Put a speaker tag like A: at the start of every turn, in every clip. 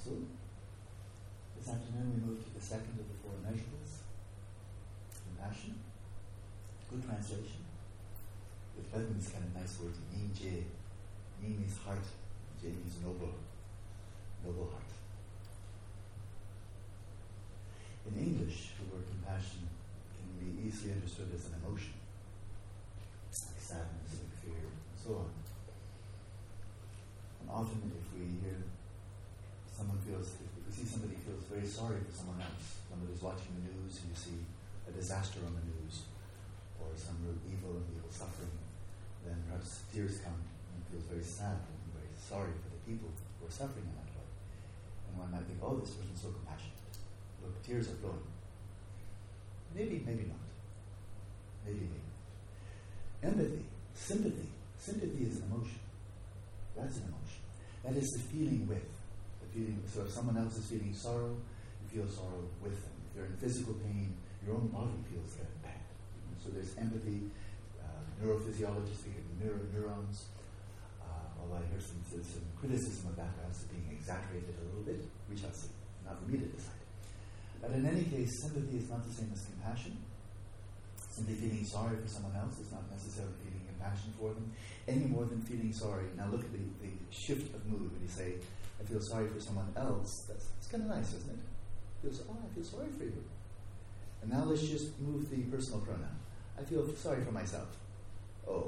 A: So, this afternoon we move to the second of the four immeasurables, compassion. Good translation. The Tibetan is kind of nice word, Yin Je. Yin means heart, Je means noble heart. In English, the word compassion can be easily understood as an emotion, like sadness, like fear, and so on. And often if we hear if we see somebody feels very sorry for someone else, somebody's watching the news and you see a disaster on the news, or some real evil suffering, then perhaps tears come and feels very sad and very sorry for the people who are suffering in that way. And one might think, oh, this person's so compassionate. Look, tears are flowing. Maybe not. Maybe. Empathy, sympathy. Sympathy is an emotion. That's an emotion. That is the feeling with. So if someone else is feeling sorrow, you feel sorrow with them. If they're in physical pain, your own body feels that bad. So there's empathy. Neurophysiologists think of neurons. Although I hear some criticism of that as being exaggerated a little bit, we shall see. Not for me to decide. But in any case, sympathy is not the same as compassion. Simply feeling sorry for someone else is not necessarily feeling compassion for them, any more than feeling sorry. Now look at the shift of mood when you say, I feel sorry for someone else. It's kind of nice, isn't it? I feel sorry for you. And now let's just move the personal pronoun. I feel sorry for myself. Oh.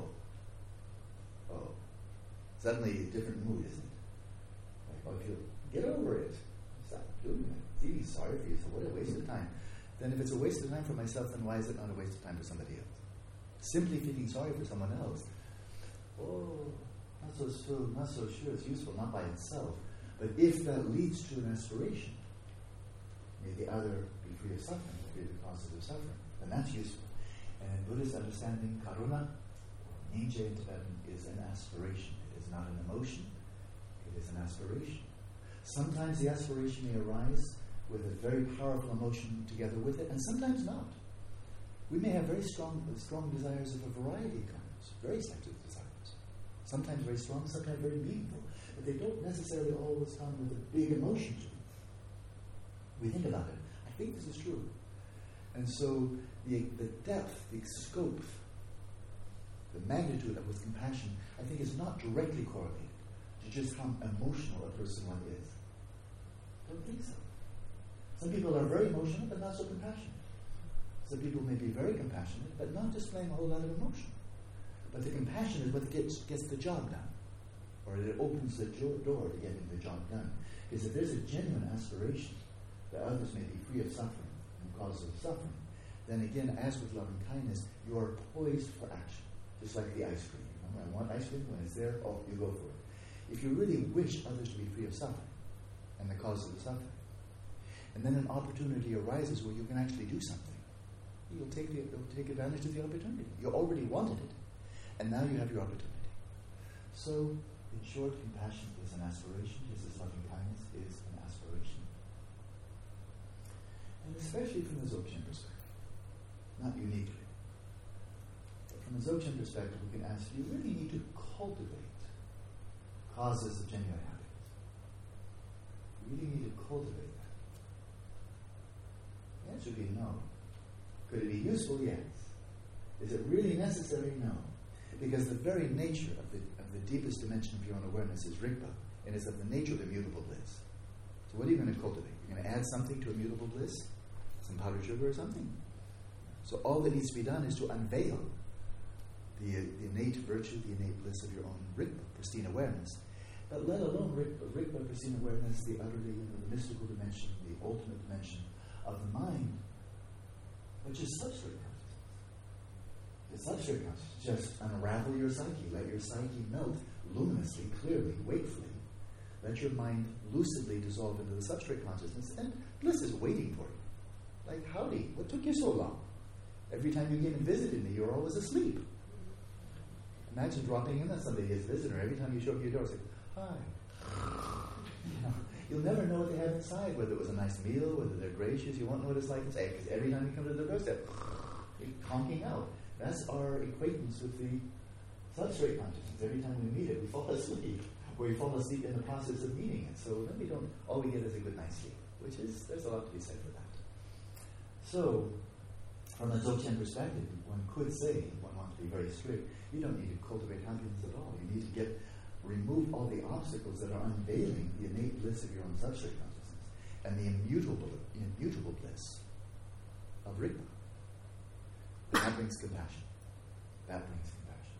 A: Suddenly a different mood, isn't it? Like, I feel, get over it. Stop doing it. Feeling sorry for you, so what a waste of time. Then if it's a waste of time for myself, then why is it not a waste of time for somebody else? Simply feeling sorry for someone else. Oh, not so sure it's useful, not by itself. But if that leads to an aspiration, may the other be free of suffering, free of the causes of suffering, then that's useful. And in Buddhist understanding, karuna, or ninja in Tibetan, is an aspiration. It is not an emotion, it is an aspiration. Sometimes the aspiration may arise with a very powerful emotion together with it, and sometimes not. We may have very strong desires of a variety of kinds, various types of desires. Sometimes very strong, sometimes very meaningful. But they don't necessarily always come with a big emotion to them. We think about it. I think this is true. And so the depth, the scope, the magnitude of with compassion, I think is not directly correlated to just how emotional a person one is. I don't think so. Some people are very emotional but not so compassionate. Some people may be very compassionate but not displaying a whole lot of emotion. But the compassion is what gets the job done. Or it opens the door to getting the job done. Because if there's a genuine aspiration that others may be free of suffering and causes of suffering, then again, as with loving kindness, you are poised for action. Just like the ice cream. I want ice cream, when it's there, you go for it. If you really wish others to be free of suffering and the causes of suffering, and then an opportunity arises where you can actually do something, you'll take advantage of the opportunity. You already wanted it, and now you have your opportunity. So, in short, compassion is an aspiration, just as loving kindness is an aspiration. And especially from the Dzogchen perspective, not uniquely. But from the Dzogchen perspective, we can ask, do you really need to cultivate causes of genuine happiness? You really need to cultivate that? The answer would be no. Could it be useful? Yes. Is it really necessary? No. Because the very nature of the deepest dimension of your own awareness is Rigpa, and it's of the nature of immutable bliss. So what are you going to cultivate? You're going to add something to immutable bliss? Some powdered sugar or something? So all that needs to be done is to unveil the innate virtue, the innate bliss of your own Rigpa, pristine awareness. But let alone Rigpa, pristine awareness, the utterly, the mystical dimension, the ultimate dimension of the mind, which is substrate consciousness. The substrate consciousness. Just unravel your psyche. Let your psyche melt luminously, clearly, wakefully. Let your mind lucidly dissolve into the substrate consciousness, and bliss is waiting for you. Like, howdy, what took you so long? Every time you came and visited me, you were always asleep. Imagine dropping in on somebody as a visitor. Every time you show up at your door, say, hi. You'll never know what they have inside, whether it was a nice meal, whether they're gracious. You won't know what it's like inside, because every time you come to the doorstep, you're conking out. That's our acquaintance with the substrate consciousness. Every time we meet it, we fall asleep. where you fall asleep in the process of meaning it. So then all we get is a good night's sleep, there's a lot to be said for that. So, from a Dzogchen perspective, one could say, if one wants to be very strict, you don't need to cultivate happiness at all. You need to remove all the obstacles that are unveiling the innate bliss of your own substrate consciousness and the immutable bliss of Rigpa. That brings compassion. That brings compassion.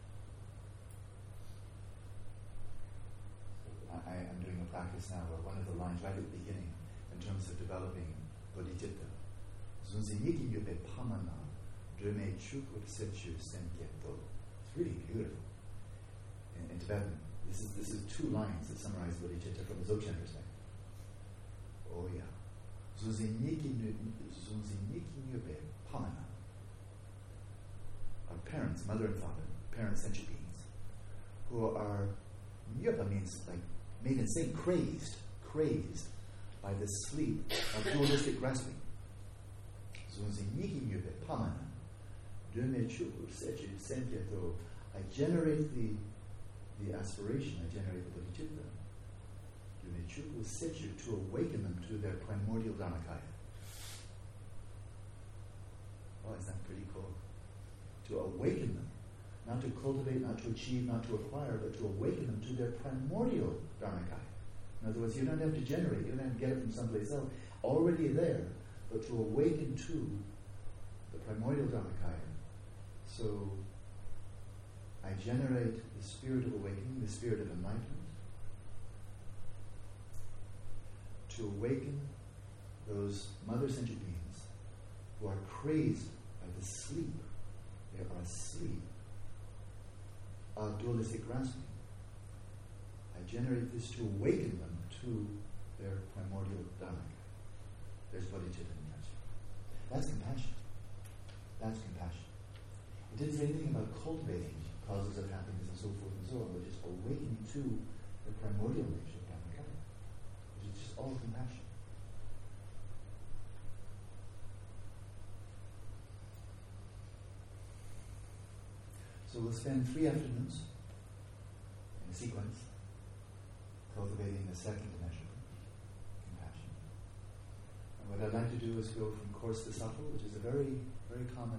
A: I am doing a practice now where one of the lines right at the beginning, in terms of developing bodhicitta, Zunziniki yube pamana, drume chukur sechu senkyeto. It's really beautiful. In Tibetan, this is 2 lines that summarize bodhicitta from the Dzogchen perspective. Oh yeah. Zunziniki yube pamana. Our parents, mother and father, parents, sentient beings, who are, Nyöpa means like made insane, crazed by the sleep of dualistic grasping. I generate the aspiration, I generate the bodhicitta, to awaken them to their primordial dharmakaya. Oh, isn't that pretty cool? To awaken them, not to cultivate, not to achieve, not to acquire, but to awaken them to their primordial dharmakaya. In other words, you don't have to generate, you don't have to get it from someplace else. Already there, but to awaken to the primordial dharmakaya. So, I generate the spirit of awakening, the spirit of enlightenment, to awaken those mother sentient beings who are crazed by the sleep. They are asleep of dualistic grasping. I generate this to awaken them to their primordial dharmakaya. There's bodhicitta in that. That's compassion. That's compassion. It didn't say anything about cultivating causes of happiness and so forth and so on, but just awakening to the primordial nature of dharmakaya, which is just all compassion. So we'll spend 3 afternoons in a sequence cultivating the second dimension, compassion. And what I'd like to do is go from coarse to subtle, which is a very, very common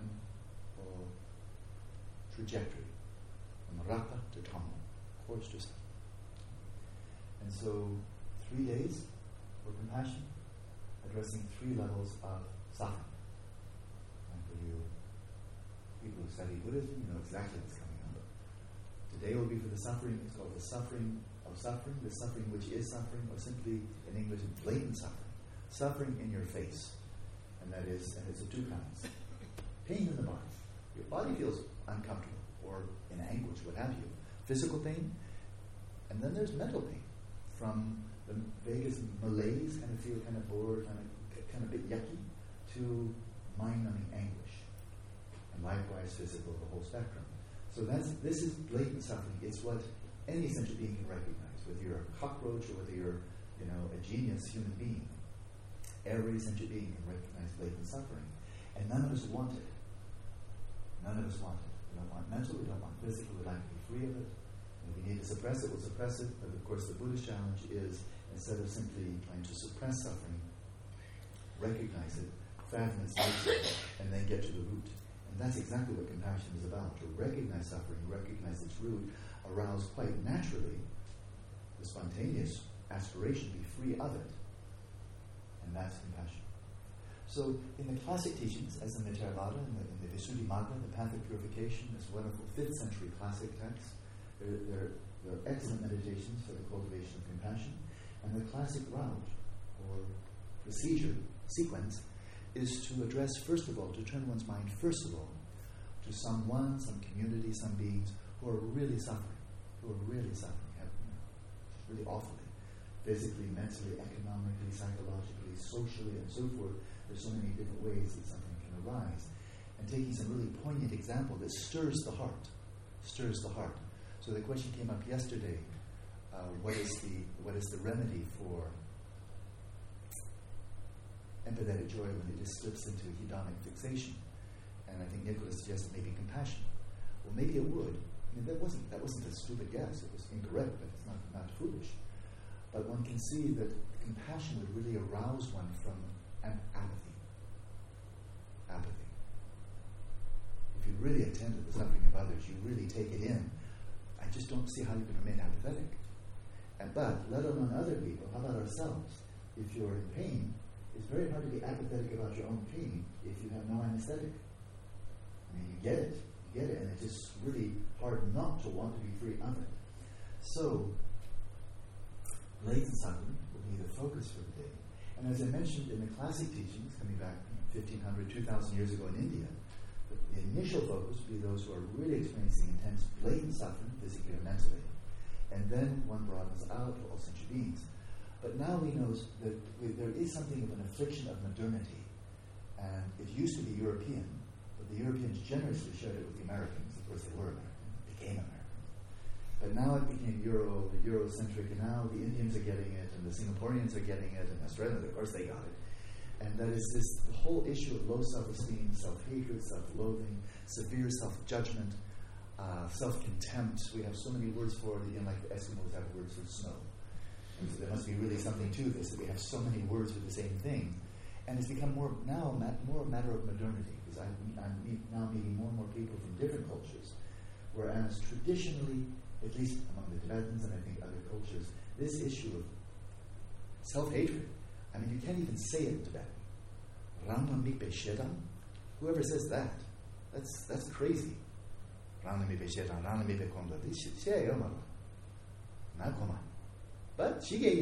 A: trajectory, from rapa to tama, coarse to subtle. And so 3 days for compassion, addressing 3 levels of suffering. And for you people who study Buddhism, you know exactly what's coming up. Today will be for the suffering, it's called the suffering of suffering, the suffering which is suffering, or simply in English, blatant suffering. Suffering in your face. And it's of 2 kinds. Pain in the body. Your body feels uncomfortable or in anguish, what have you. Physical pain. And then there's mental pain. From the vagus malaise, kind of feel kind of bored, kind of a bit yucky, to mind-numbing anguish. And likewise physical, the whole spectrum. So this is blatant suffering. It's what any sentient being can recognize, whether you're a cockroach or whether you're, a genius human being. Every sentient being can recognize blatant suffering. And none of us want it. None of us want it. We don't want mental, we don't want physical, we'd like to be free of it. And if we need to suppress it, we'll suppress it. But of course the Buddhist challenge is, instead of simply trying to suppress suffering, recognize it, fathom its nature, and then get to the root. And that's exactly what compassion is about. To recognize suffering, recognize its root, arouse quite naturally the spontaneous aspiration to be free of it. And that's compassion. So in the classic teachings, as in the Theravada, in the Visuddhimagga, the Path of Purification, this wonderful 5th century classic text, there are excellent meditations for the cultivation of compassion. And the classic route, or procedure, sequence, is to address, first of all, to turn one's mind, first of all, to someone, some community, some beings who are really suffering, really awfully, physically, mentally, economically, psychologically, socially, and so forth. There's so many different ways that something can arise. And taking some really poignant example that stirs the heart. So the question came up yesterday, what is the remedy for empathetic joy when it just slips into a hedonic fixation? And I think Nicholas suggested maybe compassion. Well, maybe it would. mean, that wasn't a stupid guess. It was incorrect, but it's not foolish. But one can see that compassion would really arouse one from apathy. Apathy. If you really attend to the suffering of others, you really take it in. I just don't see how you can remain apathetic. But let alone other people, how about ourselves? If you're in pain, it's very hard to be apathetic about your own pain if you have no anesthetic. I mean, you get it, and it's just really hard not to want to be free of it. So, latent suffering will be the focus for the day. And as I mentioned in the classic teachings, coming back 1,500, 2,000 years ago in India, the initial focus would be those who are really experiencing intense latent suffering, physically or mentally. And then one broadens out to all sentient beings. But now we know that there is something of an affliction of modernity. And it used to be European, but the Europeans generously shared it with the Americans. Of course, they were American, became American. But now it became Eurocentric, and now the Indians are getting it, and the Singaporeans are getting it, and Australians, of course, they got it. And that is the whole issue of low self-esteem, self-hatred, self-loathing, severe self-judgment, self-contempt. We have so many words for it, like the Eskimos have words for snow. And so there must be really something to this, that we have so many words for the same thing. And it's become more a matter of modernity, because I'm now meeting more and more people from different cultures, whereas traditionally, at least among the Tibetans and I think other cultures, this issue of self-hatred, I mean, you can't even say it in Tibetan. Rama mipe shedam? Whoever says that, that's crazy. Rama mipe shedam, Rama mipe kondla. But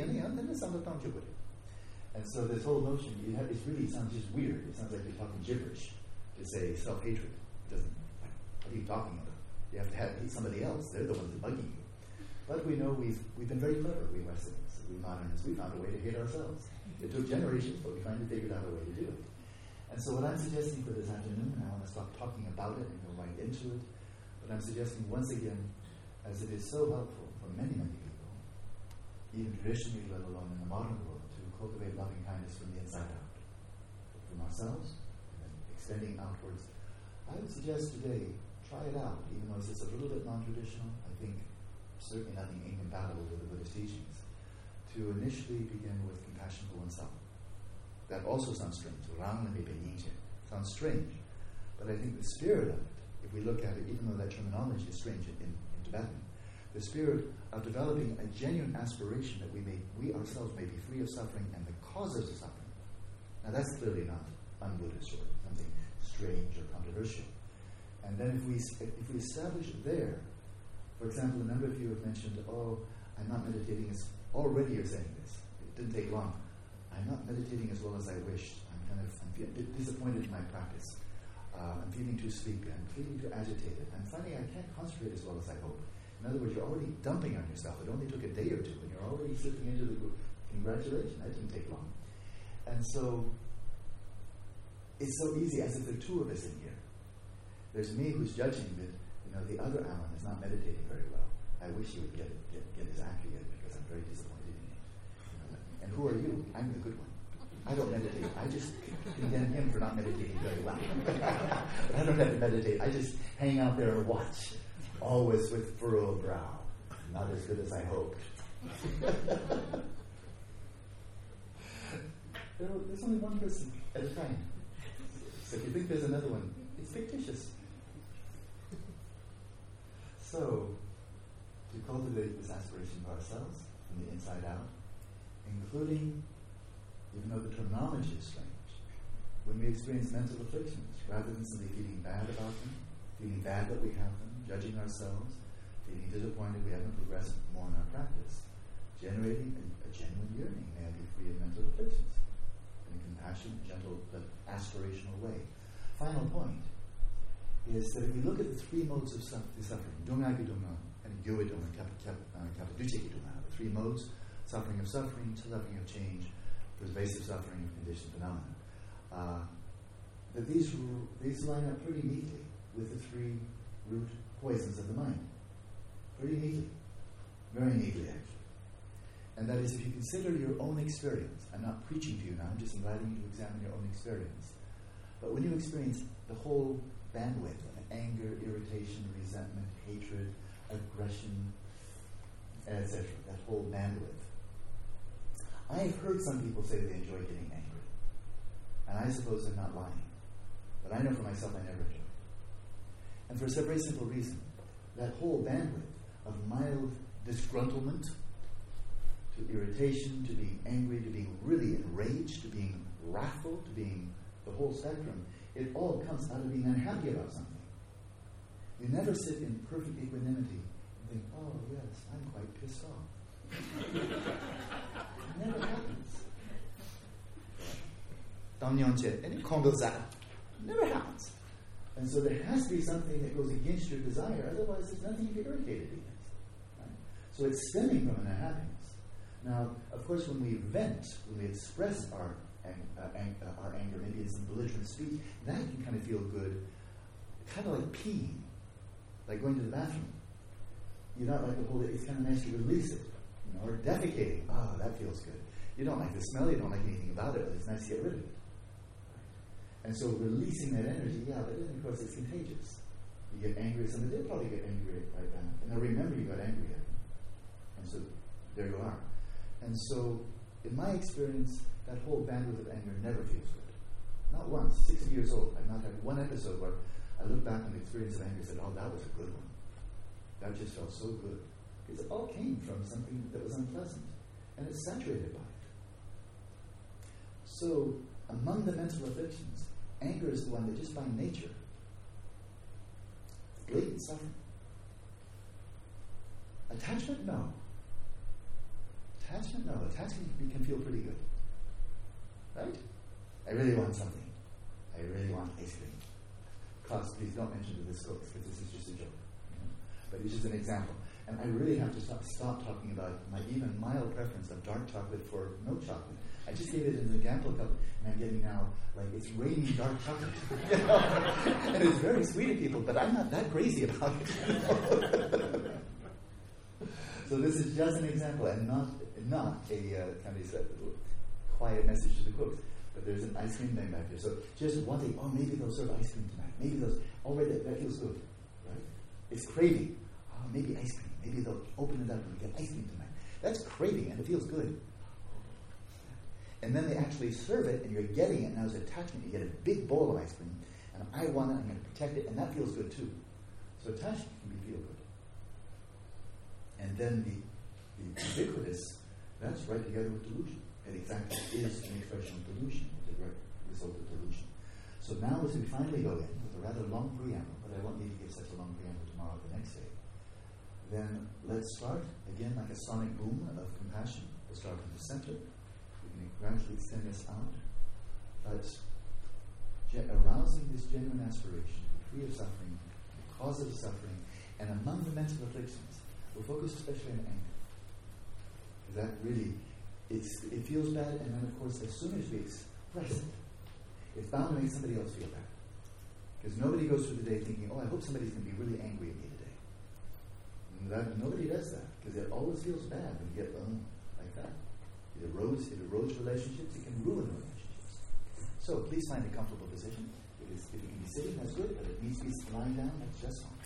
A: and so this whole notion, it sounds just weird. It sounds like you're talking gibberish to say self-hatred. It doesn't. What are you talking about? You have to hate somebody else. They're the ones that are bugging you. But we know we've been very clever, we Westerns, we modernists. We found a way to hate ourselves. It took generations, but we finally figured out a way to do it. And so what I'm suggesting for this afternoon, and I want to stop talking about it and go right into it, but I'm suggesting once again, as it is so helpful for many, many people, even traditionally, let alone in the modern world, to cultivate loving kindness from the inside out, from ourselves, and then extending outwards. I would suggest today, try it out, even though it's a little bit non-traditional. I think certainly nothing incompatible with the Buddhist teachings, to initially begin with compassion for oneself. That also sounds strange. Sounds strange. But I think the spirit of it, if we look at it, even though that terminology is strange in Tibetan, the spirit of developing a genuine aspiration that we ourselves may be free of suffering and the causes of suffering. Now that's clearly not un-Buddhist or something strange or controversial. And then if we establish it there, for example, a number of you have mentioned, I'm not meditating as, already you're saying this. It didn't take long. I'm not meditating as well as I wished. I'm feeling disappointed in my practice. I'm feeling too sleepy. I'm feeling too agitated. I'm finding I can't concentrate as well as I hope. In other words, you're already dumping on yourself. It only took a day or two, and you're already slipping into the group. Congratulations, that didn't take long. And so, it's so easy, as if there are two of us in here. There's me who's judging that, the other Alan is not meditating very well. I wish he would get his act together because I'm very disappointed in him. And who are you? I'm the good one. I don't meditate. I just condemn him for not meditating very well. I don't have to meditate. I just hang out there and watch, always with furrowed brow. Not as good as I hoped. There's only one person at a time. So if you think there's another one, it's fictitious. So, to cultivate this aspiration for ourselves, from the inside out, including, even though the terminology is strange, when we experience mental afflictions, rather than simply feeling bad about them, feeling bad that we have them, judging ourselves, feeling disappointed we haven't progressed more in our practice, generating a genuine yearning, may I be free of mental afflictions, in a compassionate, gentle, but aspirational way. Final point is that if we look at the three modes of suffering, Dungagi Dunga and Gyoe Dunga, Kapaducheki Dunga, the three modes, suffering of change, pervasive suffering of conditioned phenomena, that these line up pretty neatly with the three root poisons of the mind. Pretty neatly. Very neatly, actually. And that is, if you consider your own experience, I'm not preaching to you now, I'm just inviting you to examine your own experience. But when you experience the whole bandwidth, anger, irritation, resentment, hatred, aggression, etc. That whole bandwidth. I've heard some people say they enjoy getting angry. And I suppose they're not lying. But I know for myself I never enjoy it. And for a very simple reason. That whole bandwidth of mild disgruntlement to irritation, to being angry, to being really enraged, to being wrathful, to being the whole spectrum, it all comes out of being unhappy about something. You never sit in perfect equanimity and think, oh yes, I'm quite pissed off. It never happens. Never happens. And so there has to be something that goes against your desire, otherwise there's nothing you get irritated against. Right? So it's stemming from an unhappiness. Now, of course, when we vent, when we express our anger, maybe in some belligerent speech, that can kind of feel good, kind of like peeing, like going to the bathroom. You don't like to hold it, it's kind of nice to release it. Or defecating, that feels good. You don't like the smell, you don't like anything about it, but it's nice to get rid of it. And so releasing that energy, but then of course it's contagious. You get angry at somebody, they'll probably get angry right then. And they'll remember you got angry at them. And so there you are. And so, in my experience, that whole bandwidth of anger never feels good. Not once. 60 years old, I've not had one episode where I look back on the experience of anger and said, that was a good one. That just felt so good. Because it all came from something that was unpleasant. And it's saturated by it. So, among the mental afflictions, anger is the one that just by nature, blatant suffering. Attachment, no. Attachment can feel pretty good. Right? I really want something. I really want ice cream. Klaus, please don't mention to this because this is just a joke. But it's just an example. And I really have to stop talking about my even mild preference of dark chocolate for milk chocolate. I just gave it as an example, and I'm getting now, like, it's raining dark chocolate. And it's very sweet to people, but I'm not that crazy about it. So this is just an example, and not a kind of quiet message to the cooks. But there's an ice cream thing back there. So just wanting, maybe they'll serve ice cream tonight. Maybe those, already that feels good, right? It's craving. Maybe ice cream. Maybe they'll open it up and we get ice cream tonight. That's craving, and it feels good. And then they actually serve it, and you're getting it. Now as an attachment, you get a big bowl of ice cream, and I want it, I'm going to protect it, and that feels good too. So attachment can feel good. And then the ubiquitous, that's right together with delusion. It exactly is an expression of delusion, the direct result of delusion. So now as we finally go in with a rather long preamble, but I won't need to give such a long preamble tomorrow or the next day, then let's start, again, like a sonic boom of compassion. We'll start from the center. We can gradually extend this out. But arousing this genuine aspiration to be free of suffering, the cause of suffering, and among the mental afflictions, we'll focus especially on anger. Because that really, it feels bad, and then of course, as soon as we express it, it's bound to make somebody else feel bad. Because nobody goes through the day thinking, I hope somebody's going to be really angry at me today. Nobody does that, because it always feels bad when you get like that. It erodes relationships, it can ruin relationships. So please find a comfortable position. If you can be sitting, that's good, but if it needs to be lying down, that's just fine.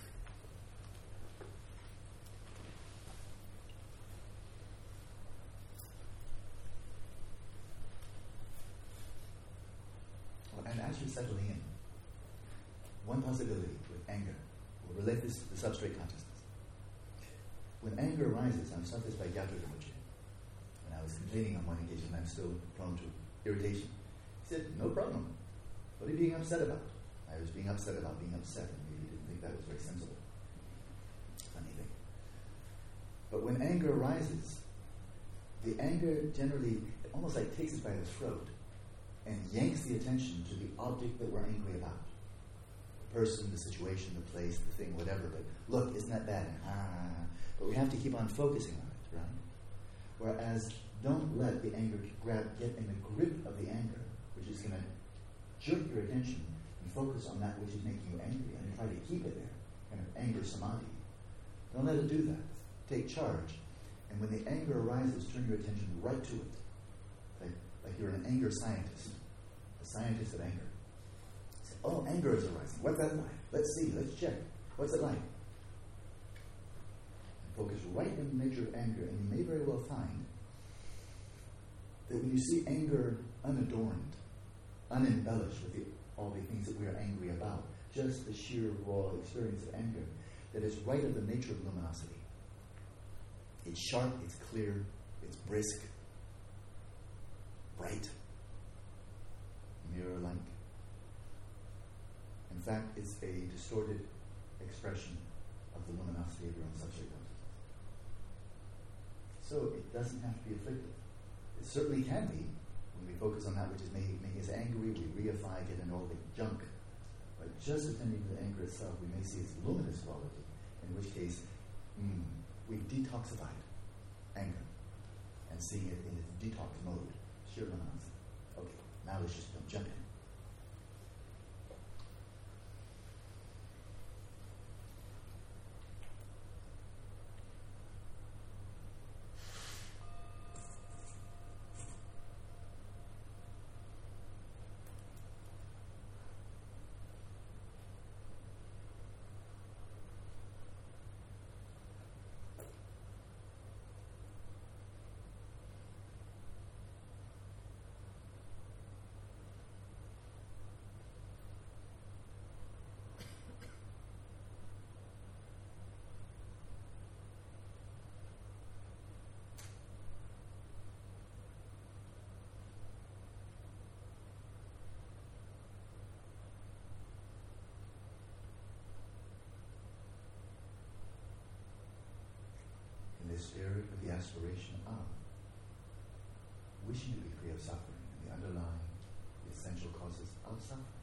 A: And as you're settling in, one possibility with anger, we'll relate this to the substrate consciousness. When anger arises, I'm taught this by Gyatso Rinpoche. When I was complaining on one occasion, I'm still prone to irritation. He said, no problem. What are you being upset about? I was being upset about being upset, and maybe didn't think that was very sensible. Funny thing. But when anger arises, the anger generally, it almost like takes us by the throat and yanks the attention to the object that we're angry about. The person, the situation, the place, the thing, whatever. But look, isn't that bad? But we have to keep on focusing on it, right? Whereas, don't let the anger get in the grip of the anger, which is going to jerk your attention and focus on that which is making you angry, and try to keep it there, kind of anger samadhi. Don't let it do that. Take charge. And when the anger arises, turn your attention right to it. Like you're an anger scientist, a scientist of anger. Say, Oh, anger is arising. What's that like? Let's see, let's check. What's it like? And focus right in the nature of anger, and you may very well find that when you see anger unadorned, unembellished with all the things that we are angry about, just the sheer raw experience of anger, that is right of the nature of luminosity. It's sharp, it's clear, it's brisk, bright, mirror-like. In fact, it's a distorted expression of the luminosity of your own subject consciousness. So it doesn't have to be afflictive. It certainly can be when we focus on that which is making us angry, we reify, get in all the junk. But just attending to the anger itself, we may see its luminous quality, in which case we've detoxified anger and seeing it in its detox mode, sheer luminosity. Okay, now let's just jump in. Spirit with the aspiration of wishing to be free of suffering and the underlying, the essential causes of suffering.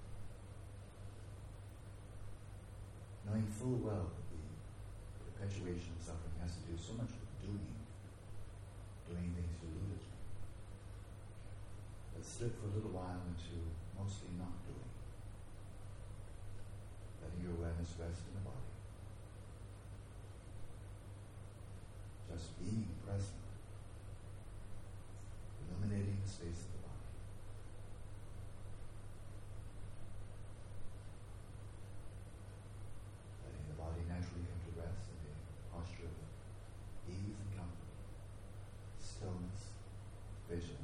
A: Knowing full well that the perpetuation of suffering has to do so much with doing things to elude it. Let's slip for a little while into mostly not doing. Letting your awareness rest in the body. Just being present, illuminating the space of the body. Letting the body naturally come to rest in a posture of ease and comfort, stillness, vigilance.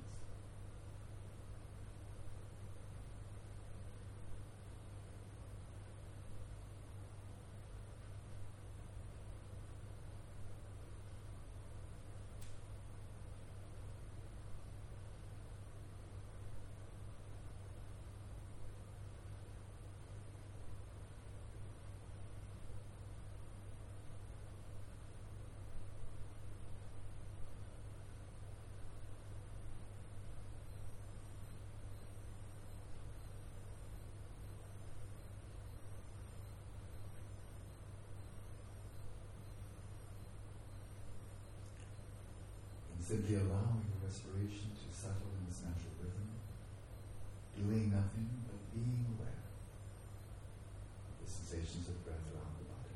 A: Simply allowing the respiration to settle in its natural rhythm, doing nothing but being aware of the sensations of breath around the body,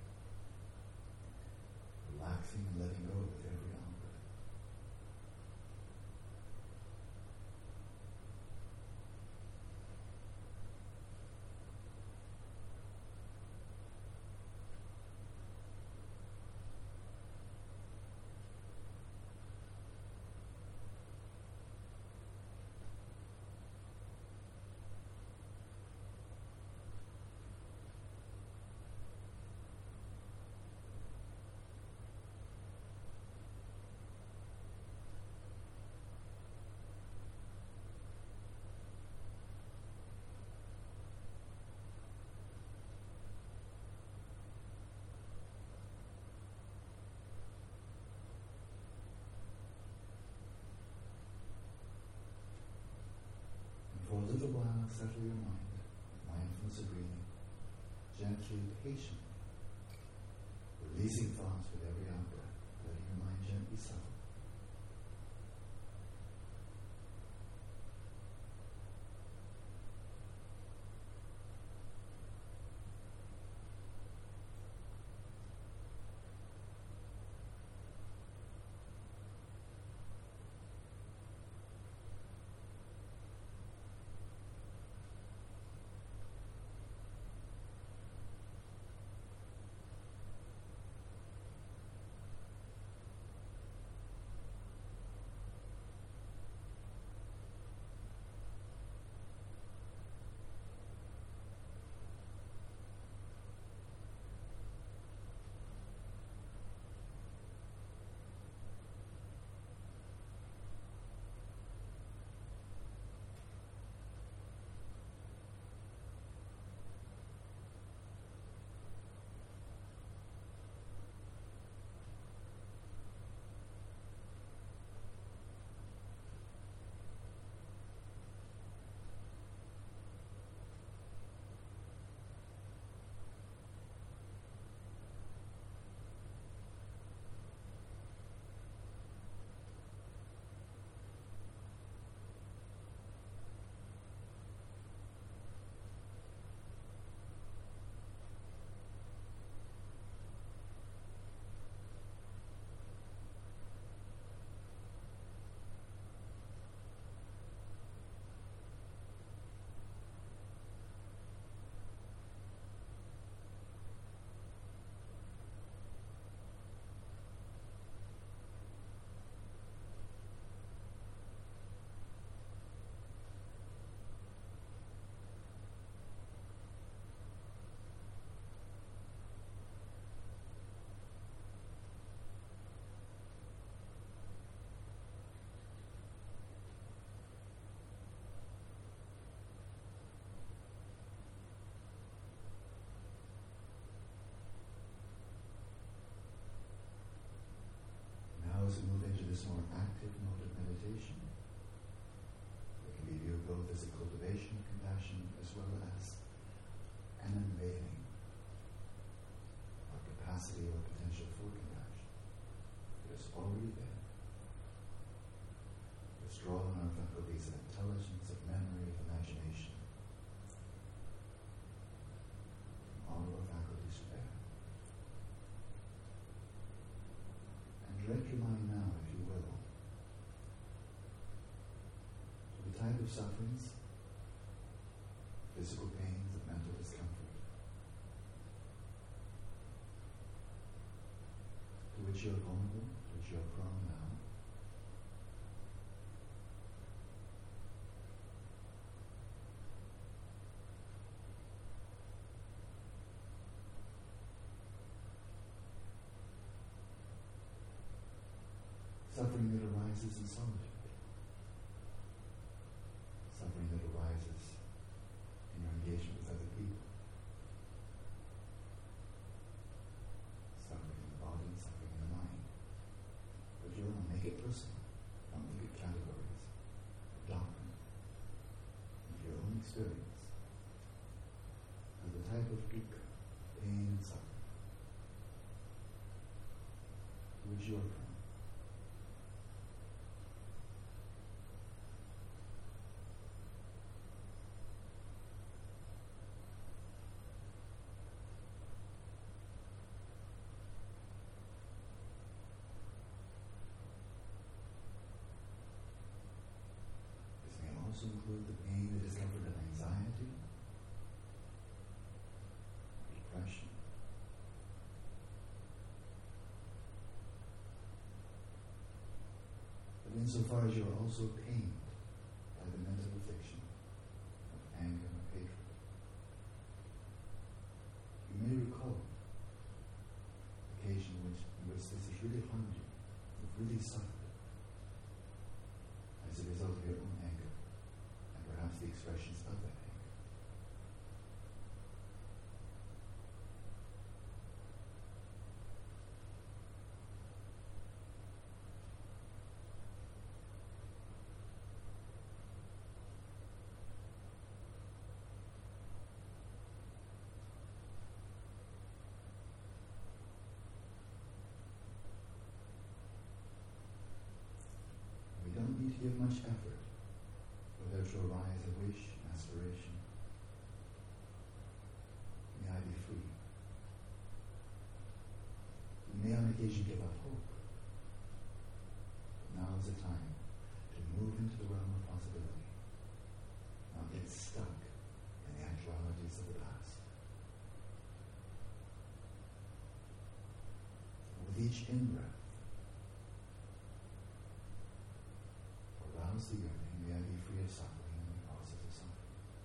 A: relaxing and letting go with every out-breath. For a little while, settle your mind with mindfulness of breathing, gently, patiently, releasing thoughts with every out-breath, letting your mind gently settle. type of sufferings, physical pains, of mental discomfort, to which you are vulnerable, to which you are prone now. Suffering that arises in solitude. Suffering that arises in your engagement with other people. Suffering in the body, suffering in the mind. But you don't make it personal. Don't make it categories. Doctrine. Of your own experience. Of the type of dukkha, pain and suffering, to which you are prone. Also include the pain, the discomfort of anxiety, depression, but insofar as you are also pained by the mental affliction of anger or hatred, you may recall occasion in which this has really harmed you, you've really suffered as a result of your own anger. Perhaps the expressions of that anger. We don't need to give much effort for there to arise a wish, an aspiration. May I be free. You may on occasion give up hope. But now is the time to move into the realm of possibility. Not get stuck in the actualities of the past. With each in-breath, arouse the yearning. May I be free of suffering and the causes of suffering.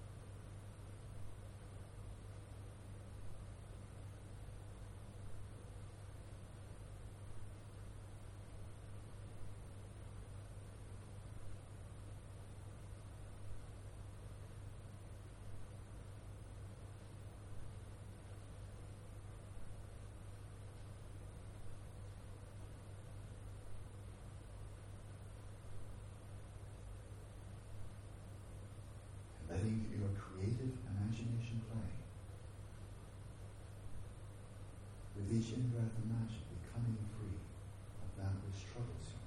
A: Letting your creative imagination play. With each in-breath, imagine becoming free of that which troubles you.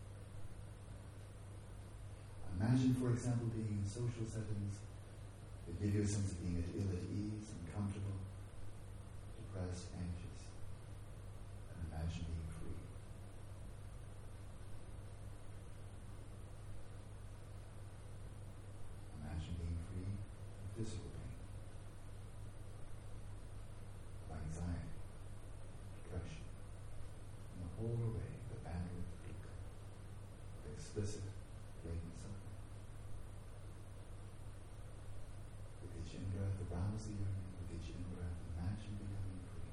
A: Imagine, for example, being in social settings that give you a sense of being ill at ease, uncomfortable, depressed, anxious. And imagine being free. Imagine being free of physical pain, of anxiety, depression, and the whole array, the bandwidth of dukkha, of explicit, blatant suffering. With each in-breath, arouse the yearning. With each in-breath, imagine becoming free.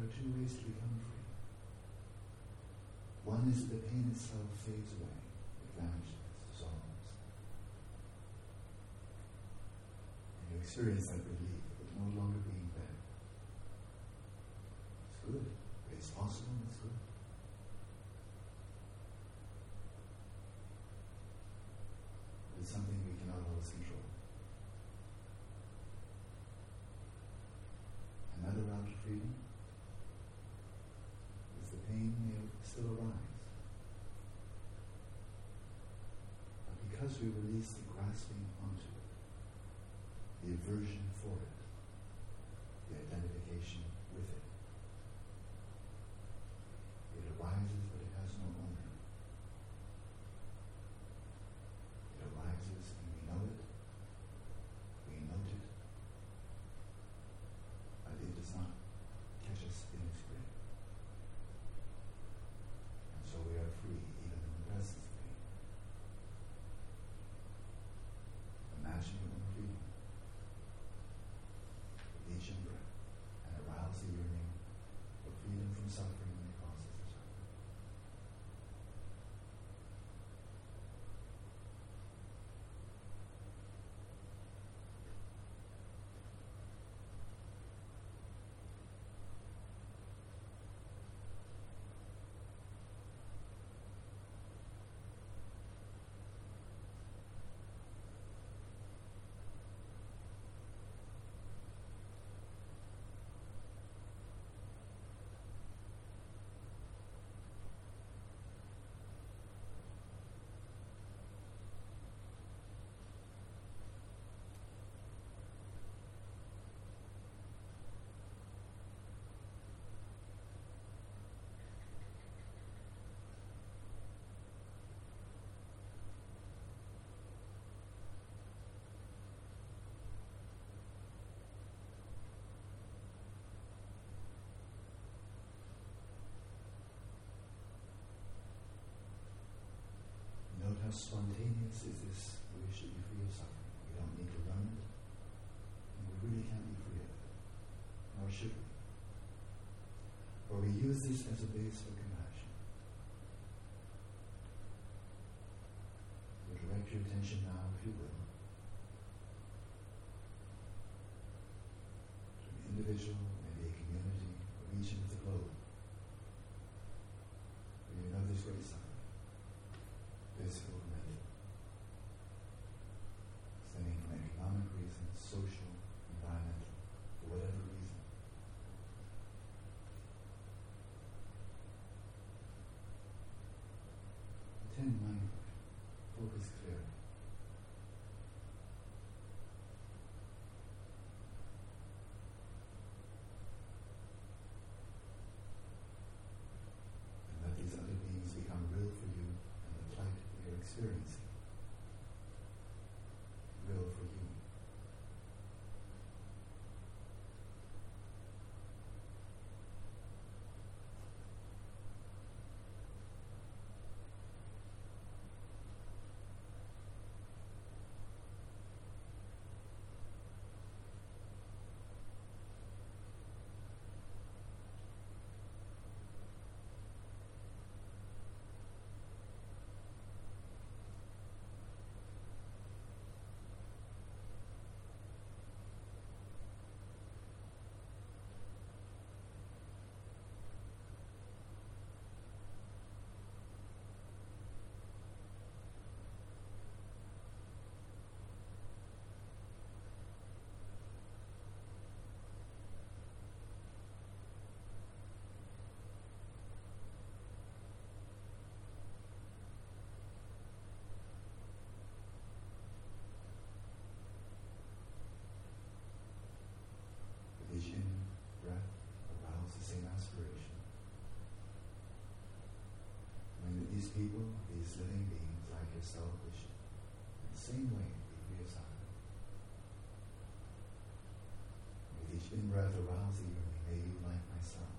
A: are two ways to become free. One is that the pain itself fades away, it vanishes, dissolves. And you experience that relief of it no longer being there. It's good. It's possible, it's good. It's something we cannot always control. Another route to freedom is the pain may still arise. But because we release the grasping onto it, the aversion for it, the identification with it, it arises but it has no owner. It arises and we know it, we note it, but it does not catch us in its grip. And so we are free even in the presence of pain. Imagine your own freedom with each in-breath and arouse the yearning for freedom from suffering when it causes the suffering. Note how spontaneous is this wish to be free of suffering. We don't need to learn it, and we really can't be free of it, nor should we. For we use this as a base for compassion. So direct your attention now, if you will, to an individual, maybe a community, a region of the globe, where you know there's great suffering. Physical, mental, stemming from economic reasons, social, environmental, for whatever reason. Attend mindfully, focus clearly. And let these other beings become real for you and the plight you're experiencing. Real for you. Each in-breath arouse the same aspiration. Knowing that these people, these living beings like yourself, wish in the same way to be free of suffering. With each in-breath arouse the yearning, may you, like myself,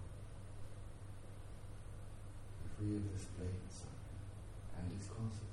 A: be free of this blatant suffering and its causes.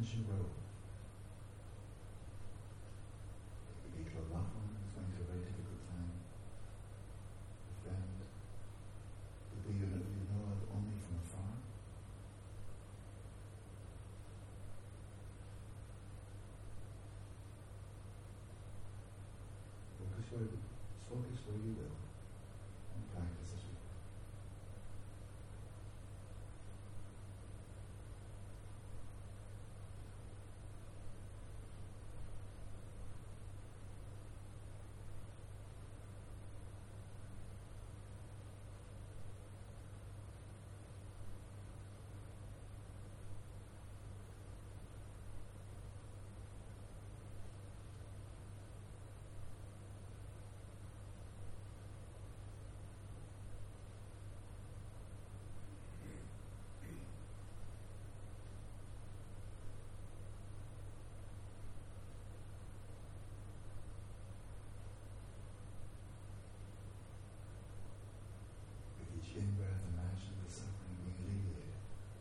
A: as you roll. It could be to a loved one who's going through a very difficult time, a friend, people you know of only from afar. Focus where you will, and practice as you will. Each in-breath, imagine the suffering being alleviated.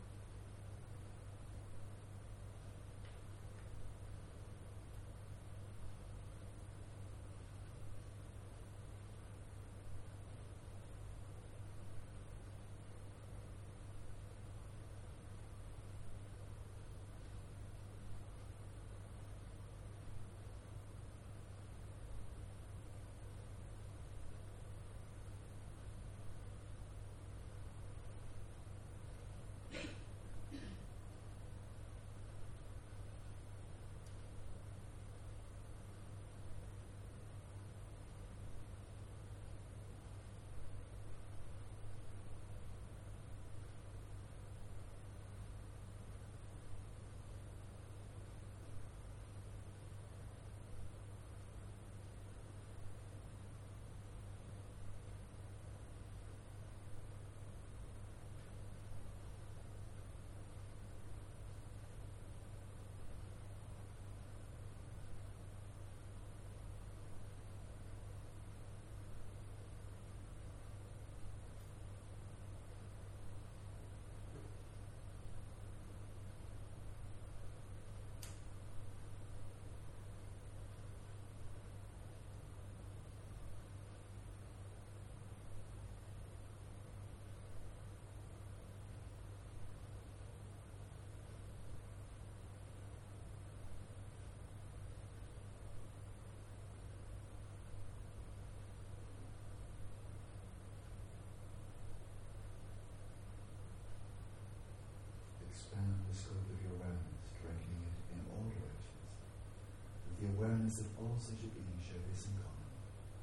A: Expand the scope of your awareness, directing it in all directions, with the awareness that all sentient beings share this in common.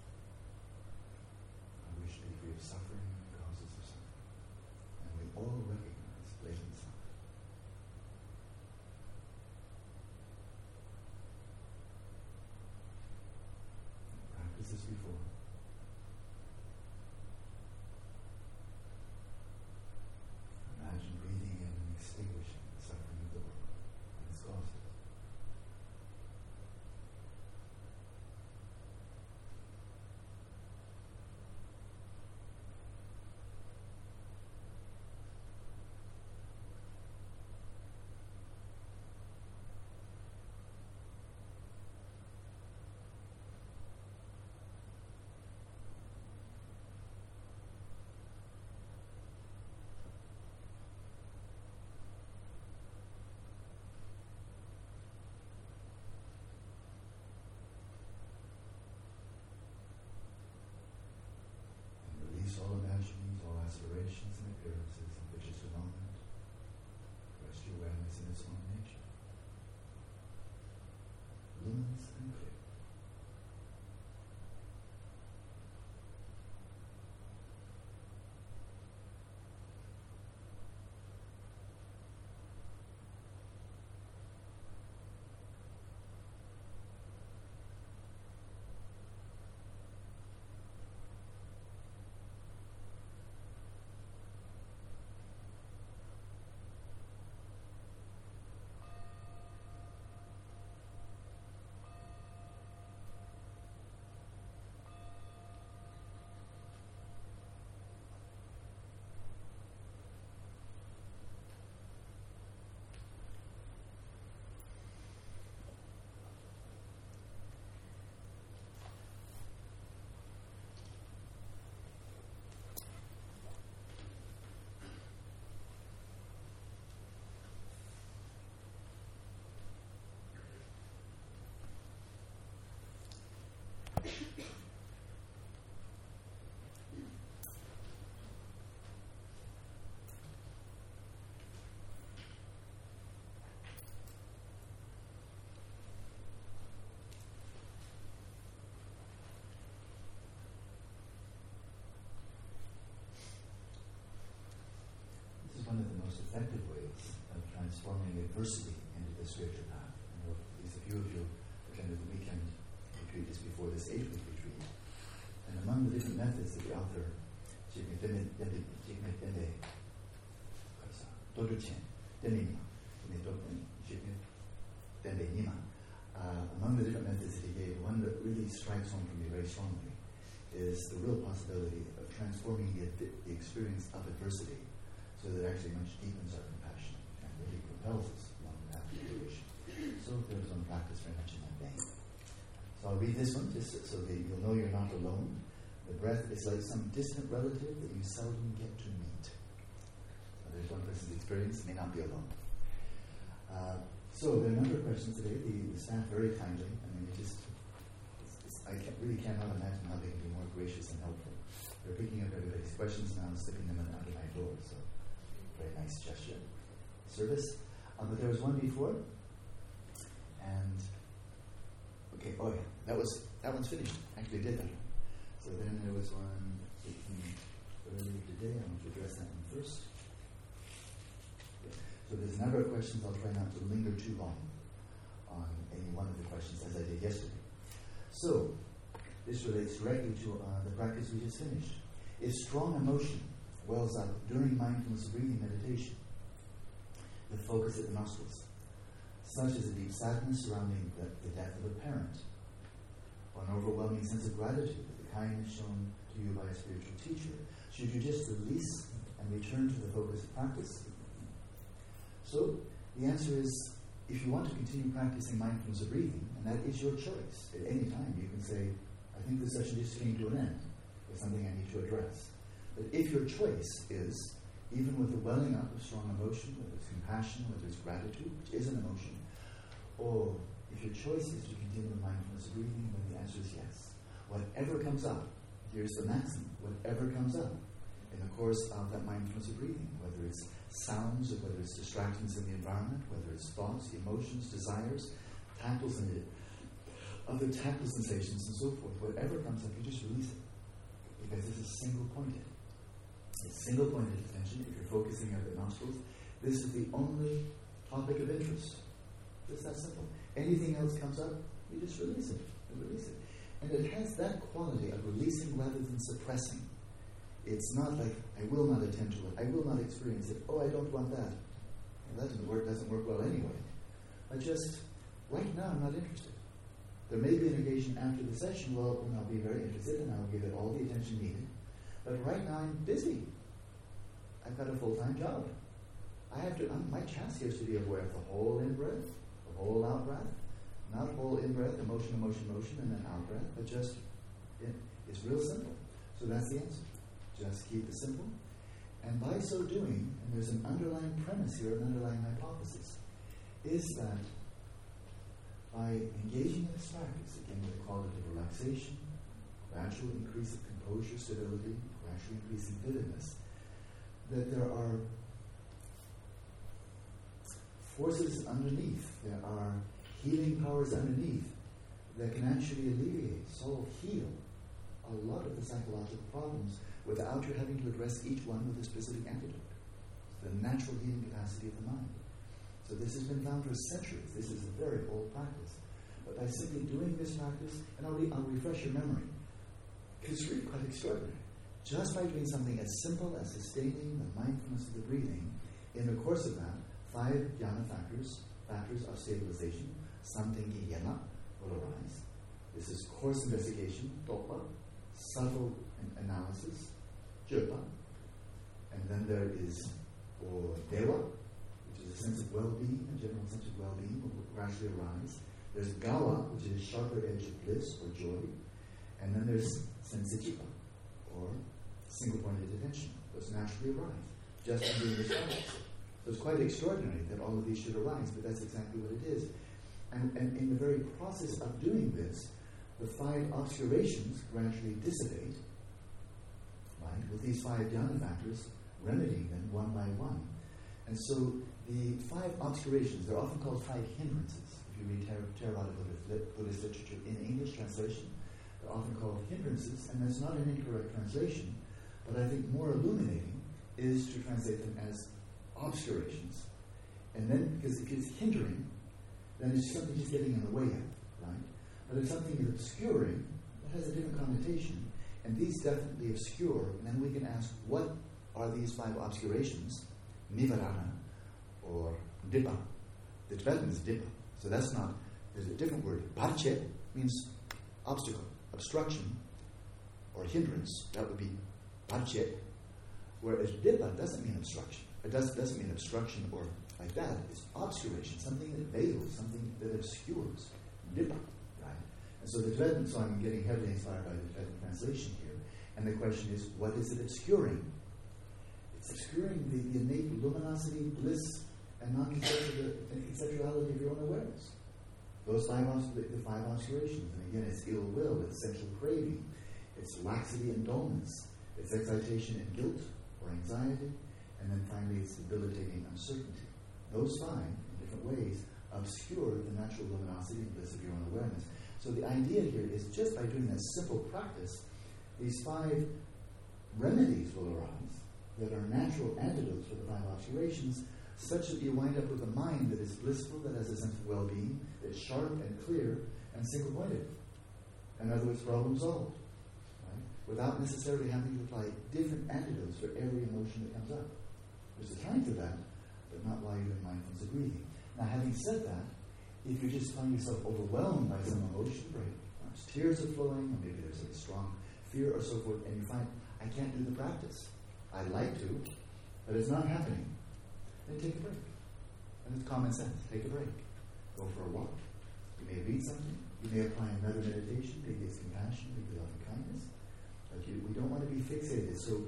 A: I wish to be free of suffering and causes of suffering, and we all recognize blatant suffering. Practice this before. Imagine breathing in and extinguishing the suffering of the world and its causes. effective ways of transforming adversity into the spiritual path. At least a few of you attended the weekend retreat just before this 8-week retreat. And among the different methods that the author, among the different methods that he gave, one that really strikes home for me very strongly is the real possibility of transforming the experience of adversity so that it actually much deepens our compassion and really propels us along the path of liberation. So there's one practice very much in that vein. So I'll read this one just so that you'll know you're not alone. The breath is like some distant relative that you seldom get to meet. So there's one person's experience, may not be alone. So there are a number of questions today. The staff very kindly. I mean, I really cannot imagine how they can be more gracious and helpful. They're picking up everybody's questions now and slipping them under my door. So very nice gesture, service. But there was one before, and okay. Oh yeah, that one's finished. Actually, did that. So then there was one earlier today. I want to address that one first. So there's a number of questions. I'll try not to linger too long on any one of the questions as I did yesterday. So this relates directly to the practice we just finished. If strong emotion wells up during mindfulness breathing meditation, the focus at the nostrils, such as a deep sadness surrounding the death of a parent, or an overwhelming sense of gratitude for the kindness shown to you by a spiritual teacher, should you just release and return to the focus of practice? So, the answer is, if you want to continue practicing mindfulness of breathing, and that is your choice, at any time, you can say, I think this session just came to an end. There's something I need to address. But if your choice is, even with the welling up of strong emotion, whether it's compassion, whether it's gratitude, which is an emotion, or if your choice is to continue with mindfulness of breathing, then the answer is yes. Whatever comes up, here's the maxim, whatever comes up in the course of that mindfulness of breathing, whether it's sounds or whether it's distractions in the environment, whether it's thoughts, emotions, desires, tactile and other tactile sensations and so forth, whatever comes up, you just release it. Because this is single-pointed. It's single-pointed attention. If you're focusing at the nostrils, this is the only topic of interest. Just that simple. Anything else comes up, you just release it. And it has that quality of releasing rather than suppressing. It's not like, I will not attend to it, I will not experience it, oh, I don't want that. Well, that doesn't work well anyway. But just, right now, I'm not interested. There may be an occasion after the session, well, when I'll be very interested and I'll give it all the attention needed. But right now, I'm busy. I've got a full-time job. My chance here is to be aware of the whole in-breath, the whole out-breath, not whole in-breath, emotion, and then out-breath, but just, it's real simple. So that's the answer. Just keep it simple. And by so doing, and there's an underlying premise here, an underlying hypothesis, is that by engaging in this practice, again with the quality of relaxation, gradual increase of composure, stability, gradual increase in vividness, that there are forces underneath, there are healing powers underneath that can actually alleviate, solve, heal a lot of the psychological problems without you having to address each one with a specific antidote. The natural healing capacity of the mind. So this has been found for centuries. This is a very old practice. But by simply doing this practice, and I'll refresh your memory, because it's really quite extraordinary. Just by doing something as simple as sustaining the mindfulness of the breathing, in the course of that, 5 jhana factors of stabilization, samtengi yena, will arise. This is coarse investigation, tokpa, subtle analysis, jirpa, and then there is dewa, which is a sense of well-being, a general sense of well-being will gradually arise. There's gawa, which is a sharper edge of bliss or joy, and then there's sensichipa, or single-pointed attention. Those naturally arise, just from doing this practice. So it's quite extraordinary that all of these should arise, but that's exactly what it is. And in the very process of doing this, the 5 obscurations gradually dissipate, right, with these 5 dhyana factors remedying them one by one. And so the 5 obscurations, they're often called 5 hindrances. If you read Theravada Buddhist literature in English translation, they're often called hindrances, and that's not an incorrect translation, but I think more illuminating is to translate them as obscurations. And then, because if it's hindering, then it's something just getting in the way of, right? But if something is obscuring, it has a different connotation. And these definitely obscure. And then we can ask, what are these 5 obscurations? Nivarana, or Dipa. The Tibetan is Dipa. So that's not, there's a different word. Parche means obstacle, obstruction, or hindrance. That would be Parche. Whereas Dipa doesn't mean obstruction. It doesn't mean obstruction or like that. It's obscuration, something that veils, something that obscures. Dipa, right? And so the Tibetan, so I'm getting heavily inspired by the Tibetan translation here. And the question is, what is it obscuring? It's obscuring the innate luminosity, bliss, and non-conceptuality of your own awareness. Those the 5 obscurations. And again, it's ill will, it's sensual craving, it's laxity and dullness, it's excitation and guilt or anxiety, and then finally it's debilitating uncertainty. Those 5, in different ways, obscure the natural luminosity and bliss of your own awareness. So the idea here is just by doing that simple practice, these 5 remedies will arise that are natural antidotes for the 5 obscurations, such that you wind up with a mind that is blissful, that has a sense of well-being, that's sharp and clear and single-pointed. In other words, problem solved. Right? Without necessarily having to apply different antidotes for every emotion that comes up. There's a time for that, but not while you're in mindfulness of breathing. Now, having said that, if you just find yourself overwhelmed by some emotion, perhaps tears are flowing, or maybe there's a strong fear or so forth, and you find, I can't do the practice. I'd like to, but it's not happening. Then take a break. And it's common sense. Take a break. Go for a walk. You may read something. You may apply another meditation. Maybe it's compassion. Maybe loving kindness. But we don't want to be fixated. So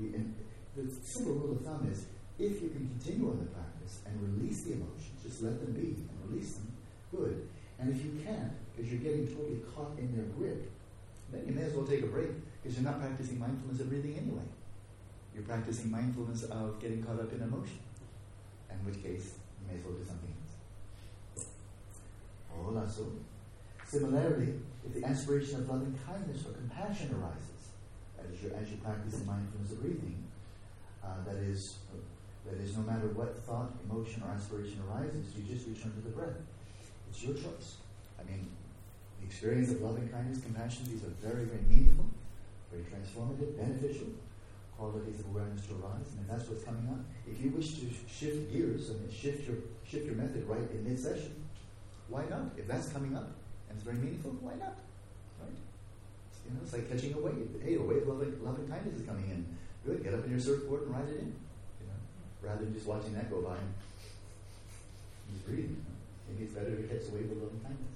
A: the simple rule of thumb is, if you can continue on the practice and release the emotions, just let them be and release them, good. And if you can't, because you're getting totally caught in their grip, then you may as well take a break, because you're not practicing mindfulness of breathing anyway. You're practicing mindfulness of getting caught up in emotion. In which case, you may as well do something else. Similarly, if the aspiration of loving kindness or compassion arises, as you practice in mindfulness of breathing, that is, no matter what thought, emotion, or aspiration arises, you just return to the breath. It's your choice. I mean, the experience of loving kindness, compassion, these are very, very meaningful, very transformative, beneficial qualities of awareness to arise. And if that's what's coming up, if you wish to shift gears and shift your method right in mid-session, why not? If that's coming up and it's very meaningful, why not? Right? It's like catching a wave. Hey, a wave of loving kindness is coming in. Good, get up in your surfboard and ride it in. Rather than just watching that go by and just breathing. Maybe it's better to catch a wave of loving kindness.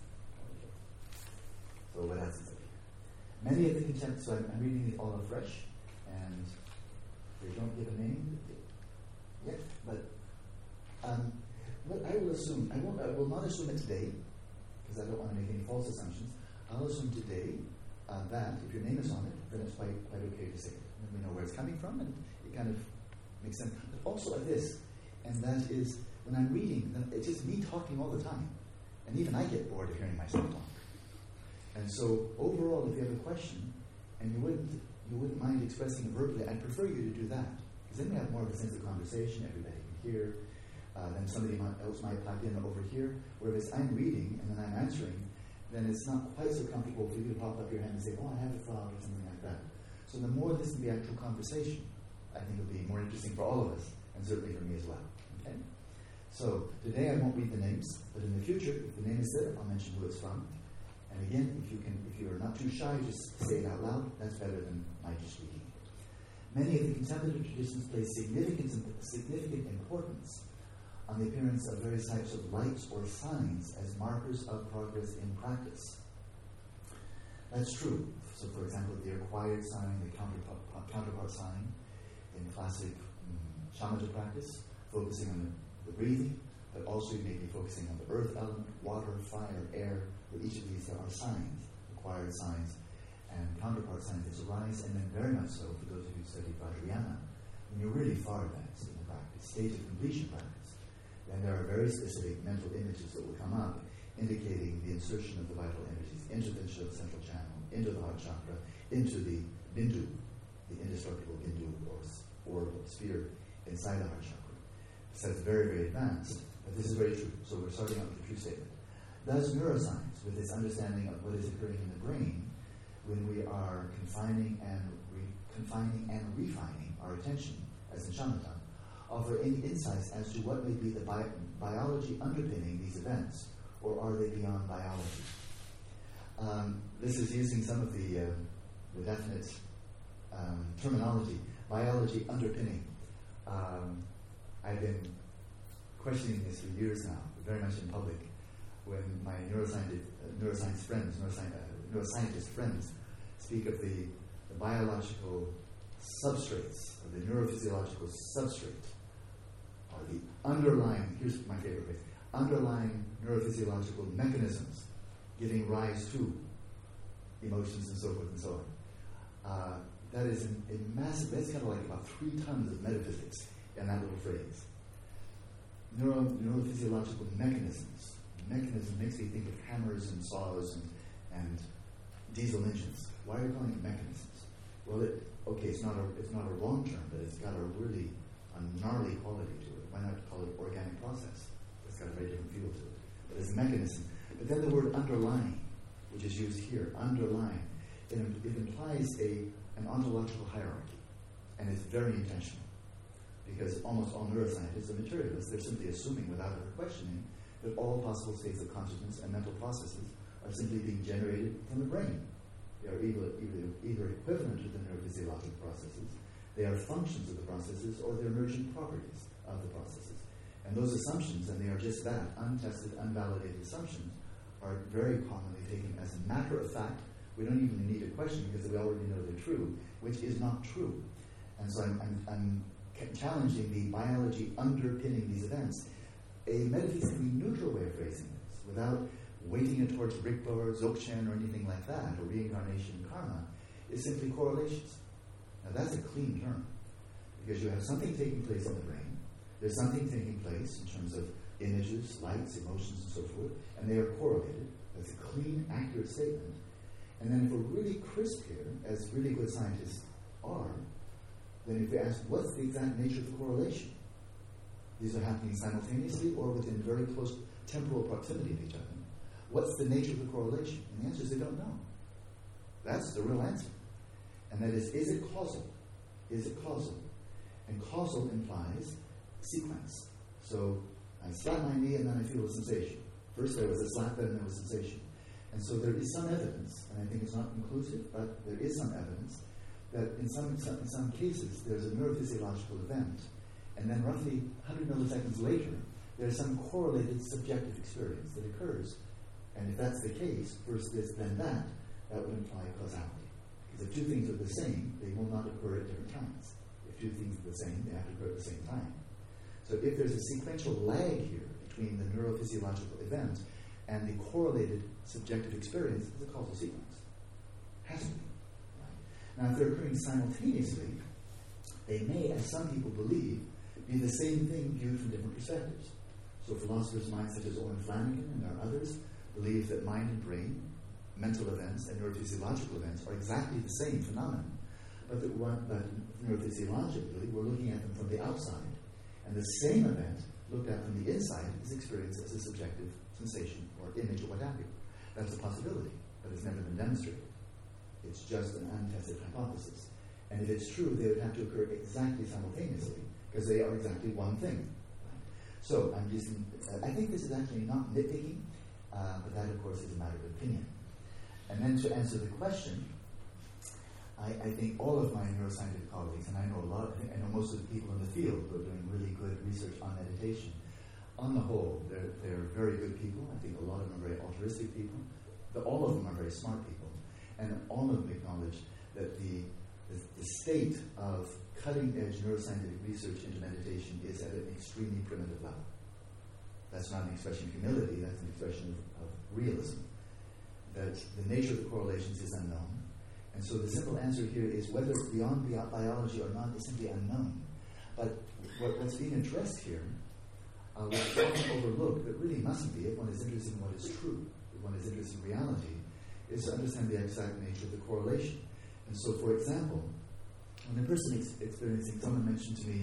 A: So what else is there? Many of the contempt, so I'm reading it all afresh, and they don't give a name yet, but what I will assume, I will not assume it today, because I don't want to make any false assumptions. I'll assume today that if your name is on it, then it's quite okay to say it. And we know where it's coming from, and it kind of makes sense. But also like this, and that is, when I'm reading, it's just me talking all the time. And even I get bored of hearing myself talk. And so, overall, if you have a question, and you wouldn't mind expressing it verbally, I'd prefer you to do that. Because then we have more of a sense of conversation, everybody can hear. Then somebody else might pipe in over here. Whereas I'm reading, and then I'm answering, then it's not quite so comfortable for you to pop up your hand and say, oh, I have a thought, or something like that. So the more this can be actual conversation, I think it'll be more interesting for all of us, and certainly for me as well. Okay? So today I won't read the names, but in the future, if the name is there, I'll mention who it's from. And again, if you're not too shy, just say it out loud. That's better than my just reading it. Many of the contemplative traditions place significant importance on the appearance of various types of lights or signs as markers of progress in practice. That's true. So, for example, the required sign, the counterpart sign in classic shamatha practice, focusing on the breathing, but also you may be focusing on the earth element, water, fire, air. For each of these, there are signs, required signs, and counterpart signs that arise, and then very much so for those of you who study Vajrayana, when you're really far advanced in the practice, stage of completion practice, then there are very specific mental images that will come up indicating the insertion of the vital energies into the central channel, into the heart chakra, into the bindu, the indestructible bindu or sphere inside the heart chakra. So it's very, very advanced, but this is very true. So we're starting out with the true statement. Does neuroscience, with its understanding of what is occurring in the brain, when we are confining and refining our attention, as in shamatha, offer any insights as to what may be the biology underpinning these events, or are they beyond biology? This is using some of the definite terminology, biology underpinning. I've been questioning this for years now, very much in public, when my neuroscientist friends speak of the biological substrates, or the neurophysiological substrate, or the underlying, here's my favorite phrase, underlying neurophysiological mechanisms giving rise to emotions and so forth and so on. That is a massive, that's kind of like about 3 tons of metaphysics in that little phrase. Neurophysiological mechanisms. Mechanism makes me think of hammers and saws and diesel engines. Why are you calling it mechanisms? Well, it's not a wrong term, but it's got a gnarly quality to it. Why not call it organic process? It's got a very different feel to it. But it's a mechanism. But then the word underlying, which is used here, underlying, it implies an ontological hierarchy, and it's very intentional. Because almost all neuroscientists are materialists. They're simply assuming, without ever questioning, that all possible states of consciousness and mental processes are simply being generated from the brain. They are either equivalent to the neurophysiological processes, they are functions of the processes, or they're emergent properties of the processes. And those assumptions, and they are just that, untested, unvalidated assumptions, are very commonly taken as a matter of fact. We don't even need to question because we already know they're true, which is not true. And so I'm challenging the biology underpinning these events. A metaphysically neutral way of phrasing this, without weighting it towards Rigpa or Dzogchen or anything like that, or reincarnation and karma, is simply correlations. Now that's a clean term, because you have something taking place in the brain, there's something taking place in terms of images, lights, emotions, and so forth, and they are correlated. That's a clean, accurate statement. And then if we're really crisp here, as really good scientists are, then if we ask, what's the exact nature of the correlation? These are happening simultaneously or within very close temporal proximity of each other. What's the nature of the correlation? And the answer is they don't know. That's the real answer. And that is it causal? Is it causal? And causal implies sequence. So I slap my knee and then I feel a sensation. First there was a slap, then there was a sensation. And so there is some evidence, and I think it's not conclusive, but there is some evidence that in some cases there's a neurophysiological event, and then roughly 100 milliseconds later, there's some correlated subjective experience that occurs. And if that's the case, first this, then that would imply causality. Because if two things are the same, they will not occur at different times. If two things are the same, they have to occur at the same time. So if there's a sequential lag here between the neurophysiological event and the correlated subjective experience, it's a causal sequence. Has to be. Right? Now, if they're occurring simultaneously, they may, as some people believe, be the same thing viewed from different perspectives. So philosophers' minds such as Owen Flanagan and there are others believe that mind and brain, mental events and neurophysiological events are exactly the same phenomenon, but neurophysiologically we're looking at them from the outside, and the same event looked at from the inside is experienced as a subjective sensation or image or what have you. That's a possibility, but it's never been demonstrated. It's just an untested hypothesis. And if it's true, they would have to occur exactly simultaneously, because they are exactly one thing. So I think this is actually not nitpicking, but that, of course, is a matter of opinion. And then to answer the question, I think all of my neuroscientific colleagues, and I know most of the people in the field who are doing really good research on meditation, on the whole, they're very good people. I think a lot of them are very altruistic people, but all of them are very smart people. And all of them acknowledge that the state of cutting-edge neuroscientific research into meditation is at an extremely primitive level. That's not an expression of humility, that's an expression of realism. That the nature of the correlations is unknown. And so the simple answer here is whether it's beyond biology or not is simply unknown. But what's being addressed here, what's often overlooked, but really mustn't be if one is interested in what is true, if one is interested in reality, is to understand the exact nature of the correlation. And so, for example, when a person experiencing, someone mentioned to me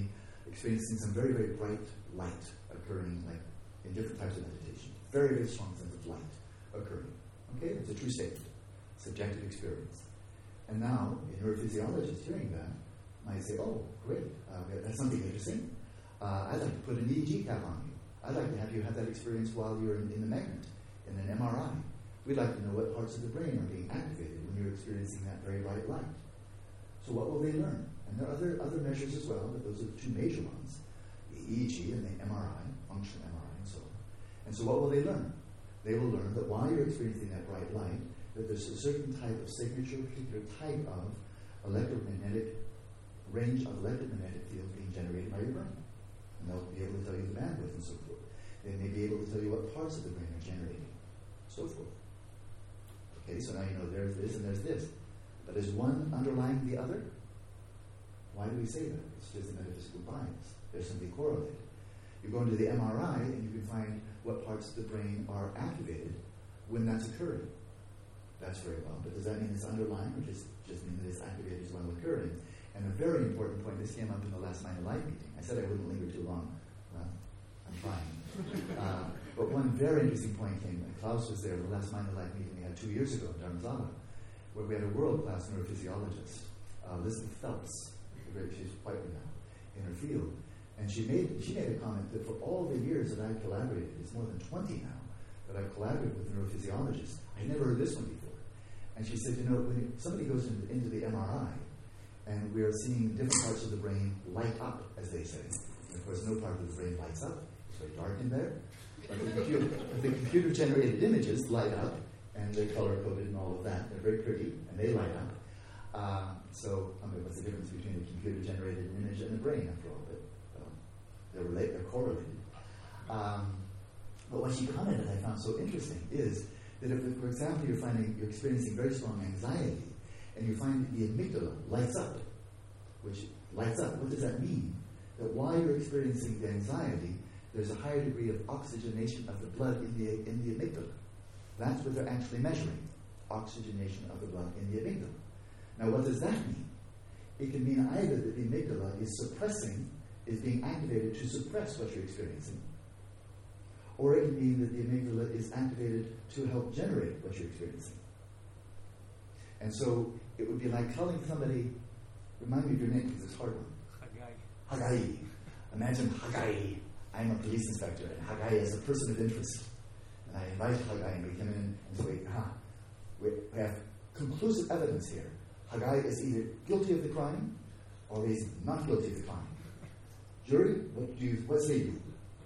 A: experiencing some very, very bright light occurring like in different types of meditation. Very, very strong sense of light occurring. Okay, it's a true statement. Subjective experience. And now, a neurophysiologist hearing that might say, oh, great, that's something interesting. I'd like to put an EEG cap on you. I'd like to have you have that experience while you're in the magnet, in an MRI. We'd like to know what parts of the brain are being activated when you're experiencing that very bright light. So what will they learn? And there are other measures as well, but those are the two major ones, the EEG and the MRI, functional MRI and so on. And so what will they learn? They will learn that while you're experiencing that bright light, that there's a certain type of signature, particular type of electromagnetic range of electromagnetic field being generated by your brain. And they'll be able to tell you the bandwidth and so forth. They may be able to tell you what parts of the brain are generating, so forth. Okay, so now you know there's this and there's this. But is one underlying the other? Why do we say that? It's just a metaphysical bias. There's something correlated. You go into the MRI and you can find what parts of the brain are activated when that's occurring. That's very well. But does that mean it's underlying or just mean that it's activated while occurring? And a very important point, this came up in the last Mind and Life meeting. I said I wouldn't linger too long. Well, I'm trying. But one very interesting point came. Klaus was there, the last Mind and Life meeting we had 2 years ago in Dharamsala, where we had a world-class neurophysiologist, Elizabeth Phelps. She's quite renowned in her field. And she made a comment that for all the years that I've collaborated, it's more than 20 now, that I've collaborated with neurophysiologists, I'd never heard this one before. And she said, when somebody goes into the MRI, and we are seeing different parts of the brain light up, as they say. And of course, no part of the brain lights up. It's very dark in there. But the computer-generated images light up, and they're color-coded and all of that. They're very pretty, and they light up. What's the difference between a computer-generated image and a brain, after all? But they're correlated. But what she commented I found so interesting is that if, for example, you're experiencing very strong anxiety, and you find that the amygdala lights up, which lights up, what does that mean? That while you're experiencing the anxiety, there's a higher degree of oxygenation of the blood in the amygdala. That's what they're actually measuring, oxygenation of the blood in the amygdala. Now, what does that mean? It can mean either that the amygdala is being activated to suppress what you're experiencing, or it can mean that the amygdala is activated to help generate what you're experiencing. And so it would be like telling somebody, remind me of your name because it's a hard one. Hagai. Imagine Hagai. I'm a police inspector, and Hagai is a person of interest. And I invite Hagai, and we come in and say, we have conclusive evidence here. Hagai is either guilty of the crime, or he's not guilty of the crime. Jury, what say you?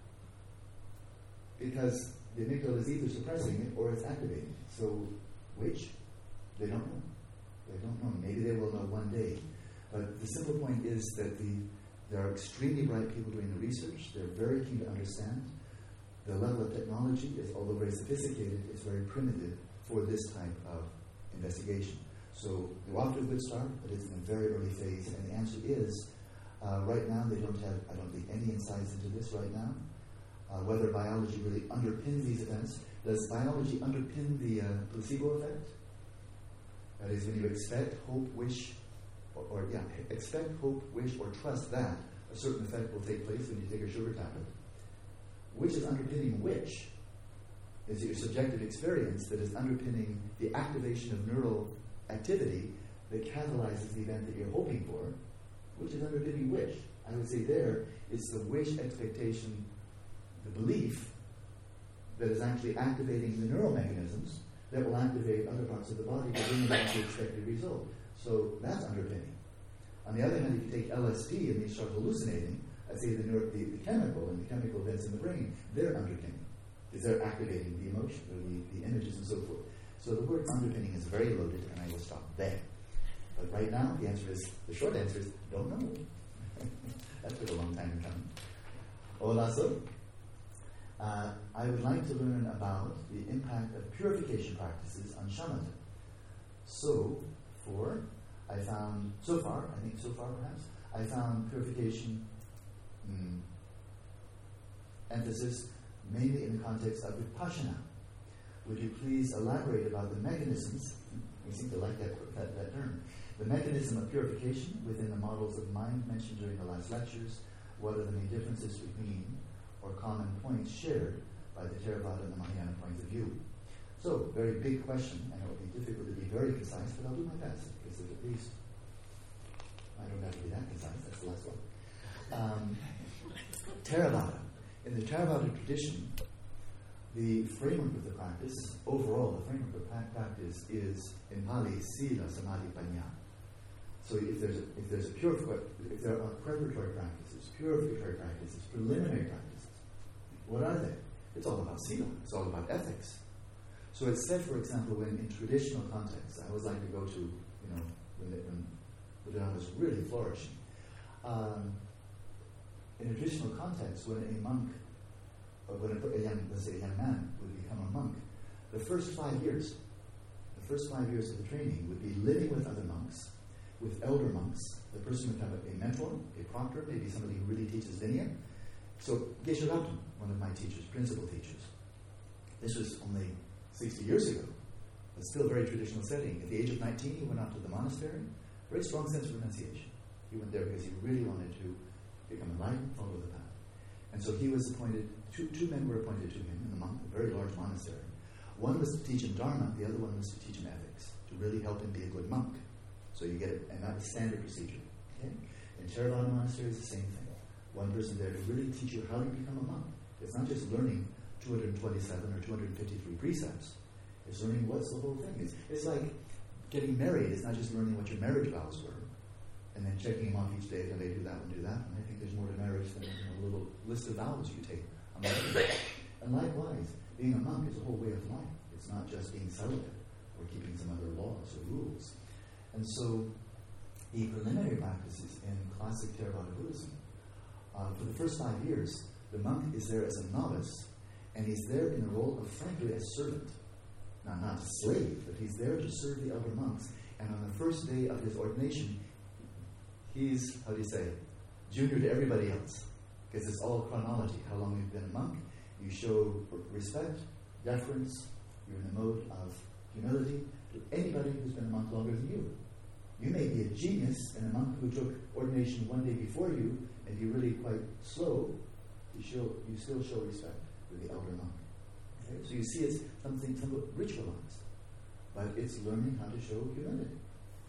A: Because the amygdala is either suppressing it or it's activating it. So, which? They don't know. They don't know. Maybe they will know one day. But the simple point is that there are extremely bright people doing the research. They're very keen to understand. The level of technology is, although very sophisticated, is very primitive for this type of investigation. So they're off to a good start, but it's in a very early phase. And the answer is, right now they don't have, I don't think, any insights into this right now. Whether biology really underpins these events. Does biology underpin the placebo effect? That is, when you expect, hope, wish, expect, hope, wish, or trust that a certain effect will take place when you take a sugar tablet. Which is underpinning which? Is it your subjective experience that is underpinning the activation of neural activity that catalyzes the event that you're hoping for? Which is underpinning which? I would say there, it's the wish expectation, the belief that is actually activating the neural mechanisms that will activate other parts of the body to bring about the expected result. So that's underpinning. On the other hand, if you take LSD and you start hallucinating, I say the chemical and the chemical events in the brain, they're underpinning, because they're activating the emotion, or the images and so forth. So the word underpinning is very loaded, and I will stop there. But right now, the short answer is, don't know. That took a long time to come. Olaso. I would like to learn about the impact of purification practices on shamatha. So far perhaps, I found purification emphasis mainly in the context of Vipassana. Would you please elaborate about the mechanisms, we seem to like that term, the mechanism of purification within the models of mind mentioned during the last lectures, what are the main differences between or common points shared by the Theravada and the Mahayana points of view. So, very big question, and it will be difficult to be very concise, but I'll do my best, because there's at least, I don't have to be that concise, that's the last one. Theravada. In the Theravada tradition, the framework of the practice, overall, the framework of practice is, in Pali, Sila, Samadhi, Panya. So if there are preparatory practices, purificatory practices, preliminary practices, what are they? It's all about Sila, it's all about ethics. So it's said, for example, when in traditional contexts, I always like to go to, when Buddhism was really flourishing. In a traditional context, when a monk, or when a young man would become a monk, the first 5 years of the training would be living with other monks, with elder monks. The person would have a mentor, a proctor, maybe somebody who really teaches Vinaya. So Geshe Rabten, one of my teachers, principal teachers, this was only 60 years ago, but still a very traditional setting. At the age of 19, he went out to the monastery, very strong sense of renunciation. He went there because he really wanted to become enlightened, follow the path. And so he was appointed, two men were appointed to him in the monk, a very large monastery. One was to teach him Dharma, the other one was to teach him ethics, to really help him be a good monk. So you get it, and that was standard procedure. Okay? In Theravada monastery, it's the same thing. One person there to really teach you how you become a monk. It's not just learning 227 or 253 precepts. It's learning what's the whole thing. It's like getting married. It's not just learning what your marriage vows were, and then checking them off each day. Can they do that one, do that? And I think there's more to marriage than a little list of vows you take. And likewise, being a monk is a whole way of life. It's not just being celibate or keeping some other laws or rules. And so, the preliminary practices in classic Theravada Buddhism, for the first 5 years, the monk is there as a novice, and he's there in the role of, frankly, a servant. Now, not a slave, but he's there to serve the elder monks. And on the first day of his ordination, he's, junior to everybody else. Because it's all chronology. How long you've been a monk, you show respect, deference, you're in the mode of humility to anybody who's been a monk longer than you. You may be a genius and a monk who took ordination one day before you and be really quite slow. You still show respect to the elder monk. Okay? So you see it's something somewhat ritualized, but it's learning how to show humility.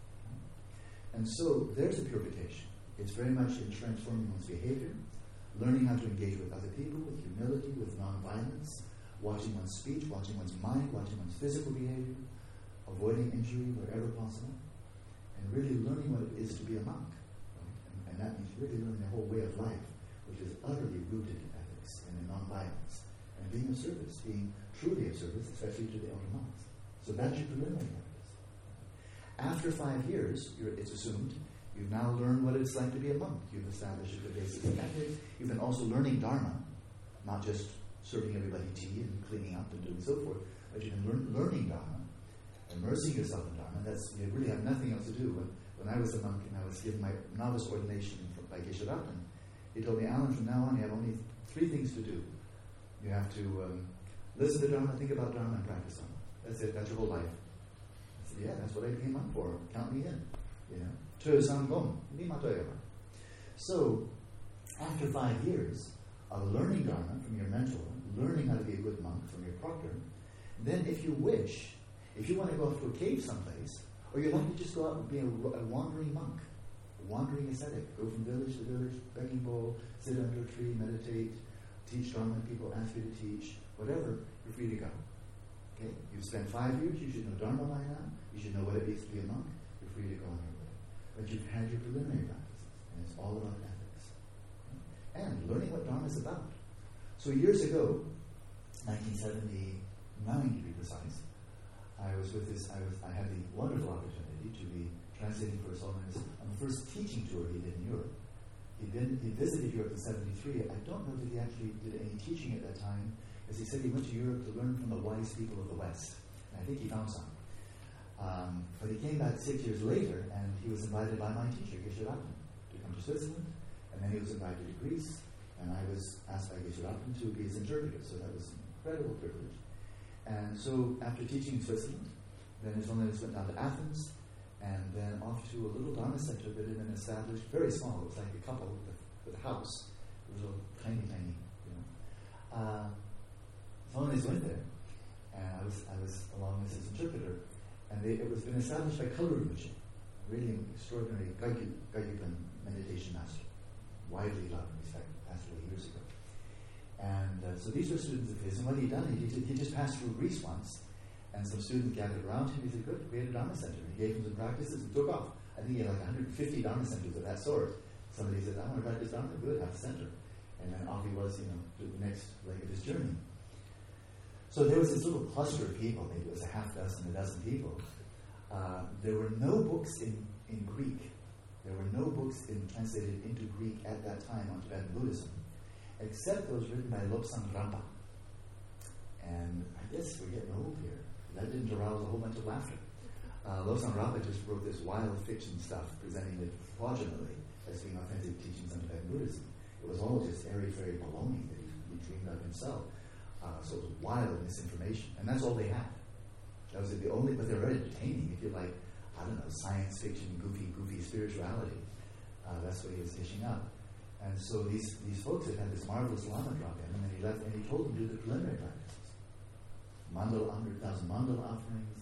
A: And so there's a purification. It's very much in transforming one's behavior, learning how to engage with other people, with humility, with non-violence, watching one's speech, watching one's mind, watching one's physical behavior, avoiding injury wherever possible, and really learning what it is to be a monk. Right? And that means really learning the whole way of life, which is utterly rooted in ethics and in non-violence, and being of service, being truly of service, especially to the elder monks. So that's your preliminary practice. After 5 years, it's assumed, you've now learned what it's like to be a monk. You've established the basics of ethics. You've been also learning Dharma, not just serving everybody tea and cleaning up and doing so forth, but you've been learning Dharma, immersing yourself in Dharma. You really have nothing else to do. When I was a monk and I was given my novice ordination by Geshe Rabten, he told me, Alan, from now on you have only 3 things to do. You have to listen to Dharma, think about Dharma, and practice Dharma. That's it. That's your whole life. I said, yeah, that's what I came up for. Count me in. So, after 5 years of learning Dharma from your mentor, learning how to be a good monk from your proctor, then if you wish, if you want to go off to a cave someplace, or you'd like to just go out and be a wandering monk, a wandering ascetic, go from village to village, begging bowl, sit under a tree, meditate, teach Dharma, people ask you to teach, whatever, you're free to go. Okay? You've spent 5 years, you should know Dharma by now, you should know what it is to be a monk, you're free to go on your way. But you've had your preliminary practices, and it's all about ethics. And learning what Dharma is about. So years ago, 1979 to be precise, I had the wonderful opportunity to be translating for His Holiness on the first teaching tour he did in Europe. He visited Europe in 1973. I don't know that he actually did any teaching at that time, as he said he went to Europe to learn from the wise people of the West. And I think he found some. But he came back 6 years later, and he was invited by my teacher, Geshe Rabten, to come to Switzerland. And then he was invited to Greece, and I was asked by Geshe Rabten to be his interpreter. So that was an incredible privilege. And so after teaching in Switzerland, then His Holiness went down to Athens, and then off to a little Dharma center that had been established, very small. It was like a couple with a house little tiny, Holiness went there, and I was along as his interpreter, and it was been established by Kaluru Rinpoche, a really extraordinary Gagyupan meditation master, widely loved and respected, passed away years ago. And so these were students of his, and what he'd done, he just passed through Greece once, and some students gathered around him. He said, "Good, create a Dharma center." He gave them some practices and took off. I think he had like 150 Dharma centers of that sort. Somebody said, "I want to practice Dharma." Good, have a center. And then off he was, to the next leg of his journey. So there was this little cluster of people, maybe it was a half dozen, a dozen people. There were no books in Greek. There were no books translated into Greek at that time on Tibetan Buddhism, except those written by Lobsang Rampa. And I guess we're getting old here. That didn't arouse a whole bunch of laughter. Lobsang Rampa just wrote this wild fiction stuff, presenting it fraudulently as being authentic teachings on Tibetan Buddhism. It was all just airy-fairy baloney that he dreamed of himself. So it was wild misinformation, and that's all they had. That was the only, but they were very entertaining. If you like, I don't know, science fiction, goofy spirituality, that's what he was dishing up. And so these folks had this marvelous Lama drop in, and then he left, and he told them to do the preliminary practices. 100,000 mandala offerings,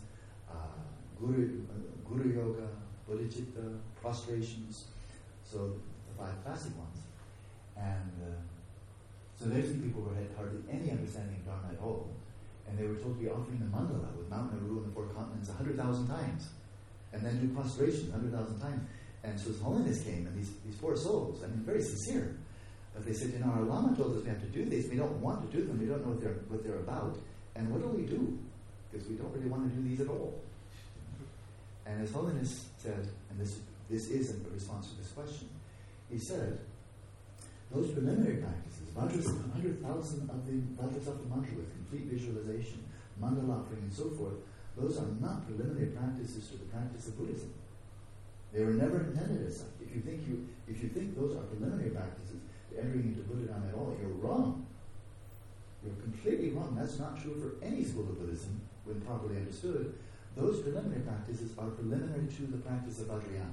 A: Guru Yoga, Bodhicitta, prostrations, so the 5 classic ones. And so there's the people who had hardly any understanding of Dharma at all, and they were told to be offering the mandala with Mount Meru and the 4 continents 100,000 times, and then do prostrations 100,000 times. And so His Holiness came, and these poor souls, very sincere, but they said, our Lama told us we have to do these. We don't want to do them. We don't know what they're about. And what do we do? Because we don't really want to do these at all. And His Holiness said, and this is in response to this question, he said, those preliminary practices, 100,000 of the Vajrasattva mantra with complete visualization, mandala offering, and so forth, those are not preliminary practices to the practice of Buddhism. They were never intended as such. If you think those are preliminary practices to entering into Buddhism at all, you're wrong. You're completely wrong. That's not true for any school of Buddhism when properly understood. Those preliminary practices are preliminary to the practice of Vajrayana.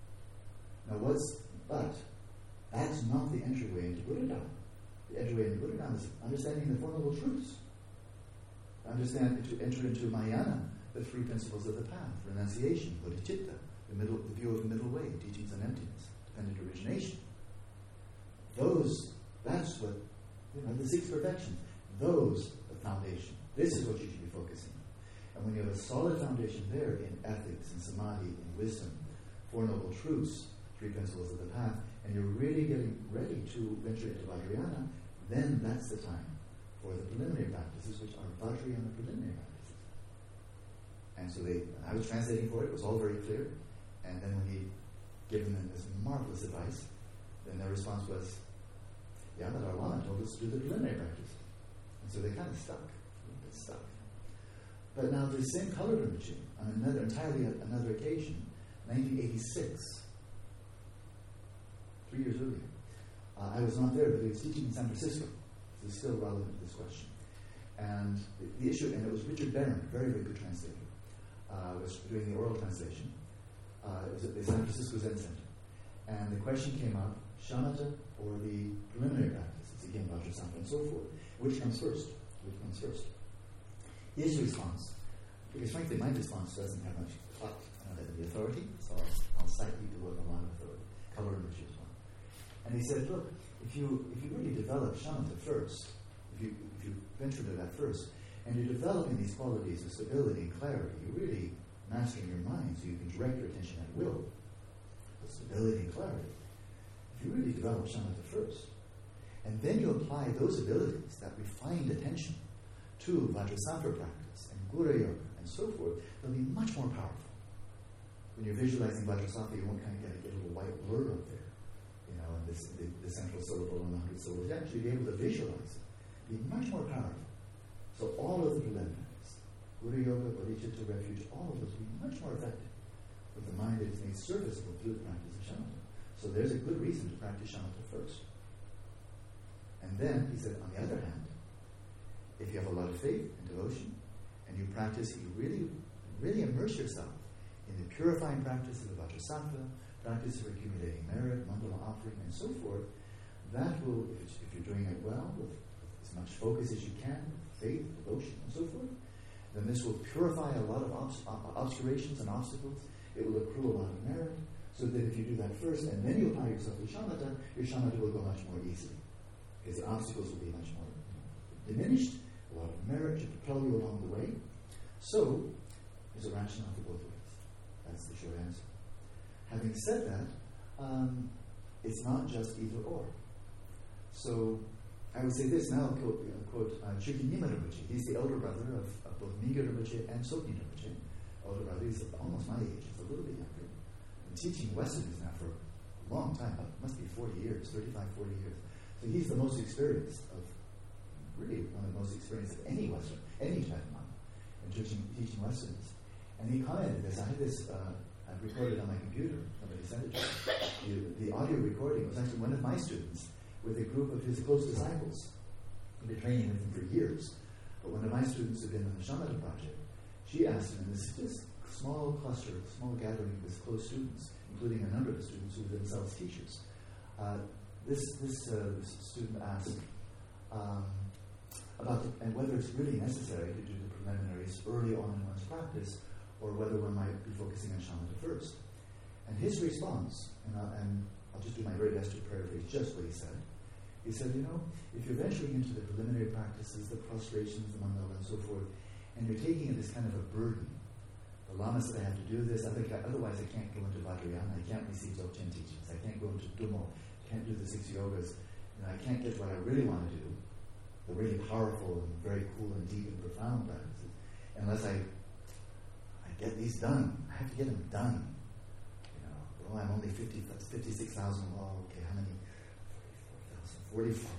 A: But that's not the entryway into Buddhism. The entryway into Buddhism is understanding the Four Noble Truths. To enter into Mahayana, the 3 principles of the path: renunciation, bodhicitta, the view of the middle way, teachings on emptiness, dependent origination. That's what, the 6 perfections. Those are the foundation. This is what you should be focusing on. And when you have a solid foundation there in ethics, in samadhi, in wisdom, 4 Noble Truths, 3 principles of the path, and you're really getting ready to venture into Vajrayana, then that's the time for the preliminary practices, which are Vajrayana preliminary practices. And so I was translating for it was all very clear. And then when he gave them this marvelous advice, then their response was, yeah, but our Lama told us to do the preliminary practice. And so they kind of stuck, a little bit stuck. But now the same Kaluru Rinpoche, on another occasion, 1986, 3 years earlier, I was not there, but he was teaching in San Francisco. This is still relevant to this question. And the issue, and it was Richard Barron, a very, very good translator, was doing the oral translation. It was at the San Francisco Zen Center. And the question came up, shamatha or the preliminary practices, again, Vajrasattva and so forth. Which comes first? His response, because frankly my response doesn't have much the authority, so I'll cite people with a lot of authority. Kaluru Rinpoche as well. And he said, look, if you really develop shamatha first, if you venture to that first, and you're developing these qualities of stability and clarity, you're really mastering your mind so you can direct your attention at will. With stability and clarity. If you really develop shamatha first, and then you apply those abilities, that refined attention, to Vajrasattva practice and Guru Yoga and so forth, they'll be much more powerful. When you're visualizing Vajrasattva, you won't kind of get a little white blur up there, and the central syllable and the 100 syllables. You'll actually be able to visualize it. Be much more powerful. So all of the preliminaries, Guru Yoga, Bodhicitta, Refuge, all of those will be much more effective with the mind that is made serviceable through the practice of shamatha. So there's a good reason to practice shamatha first. And then, he said, on the other hand, if you have a lot of faith and devotion, and you practice, you really, really immerse yourself in the purifying practice of the Vajrasattva, practice of accumulating merit, mandala offering, and so forth, that will, if you're doing it well, with as much focus as you can, faith, devotion, and so forth, then this will purify a lot of obscurations and obstacles. It will accrue a lot of merit, so that if you do that first, and then you apply yourself to shamatha, your shamatha will go much more easily, because the obstacles will be much more diminished, a lot of merit to propel you along the way. So, there's a rationale for both ways. That's the short answer. Having said that, it's not just either or. So, I would say this, now I'll quote Chökyi Nyima Rinpoche. He's the elder brother of both Mingyur Rinpoche and Tsoknyi Rinpoche. Elder brother, he's almost my age, he's a little bit younger. Been teaching Westerners now for a long time, must be 40 years, 35, 40 years. So he's the most experienced of, really one of the most experienced of any Western, any Tibetan monk, in teaching Westerners. And he commented this, I had this, I've recorded on my computer, somebody sent it to me. The audio recording was actually one of my students with a group of his close disciples. He'd been training with him for years. But one of my students had been on the Shamatha project. She asked him, in this small cluster, small gathering of his close students, including a number of the students who were themselves teachers, this student asked about and whether it's really necessary to do the preliminaries early on in one's practice, or whether one might be focusing on shamatha first. And his response, and I'll just do my very best to paraphrase just what he said. He said, if you're venturing into the preliminary practices, the prostrations, the mandala, and so forth, and you're taking it as kind of a burden, the Lama said I have to do this, otherwise I can't go into Vajrayana, I can't receive Dzogchen teachings, I can't go into Dumo, I can't do the 6 yogas, I can't get what I really want to do, the really powerful and very cool and deep and profound practices, unless I get these done. I have to get them done. I'm only 56,000. Oh, okay, how many? 44,000.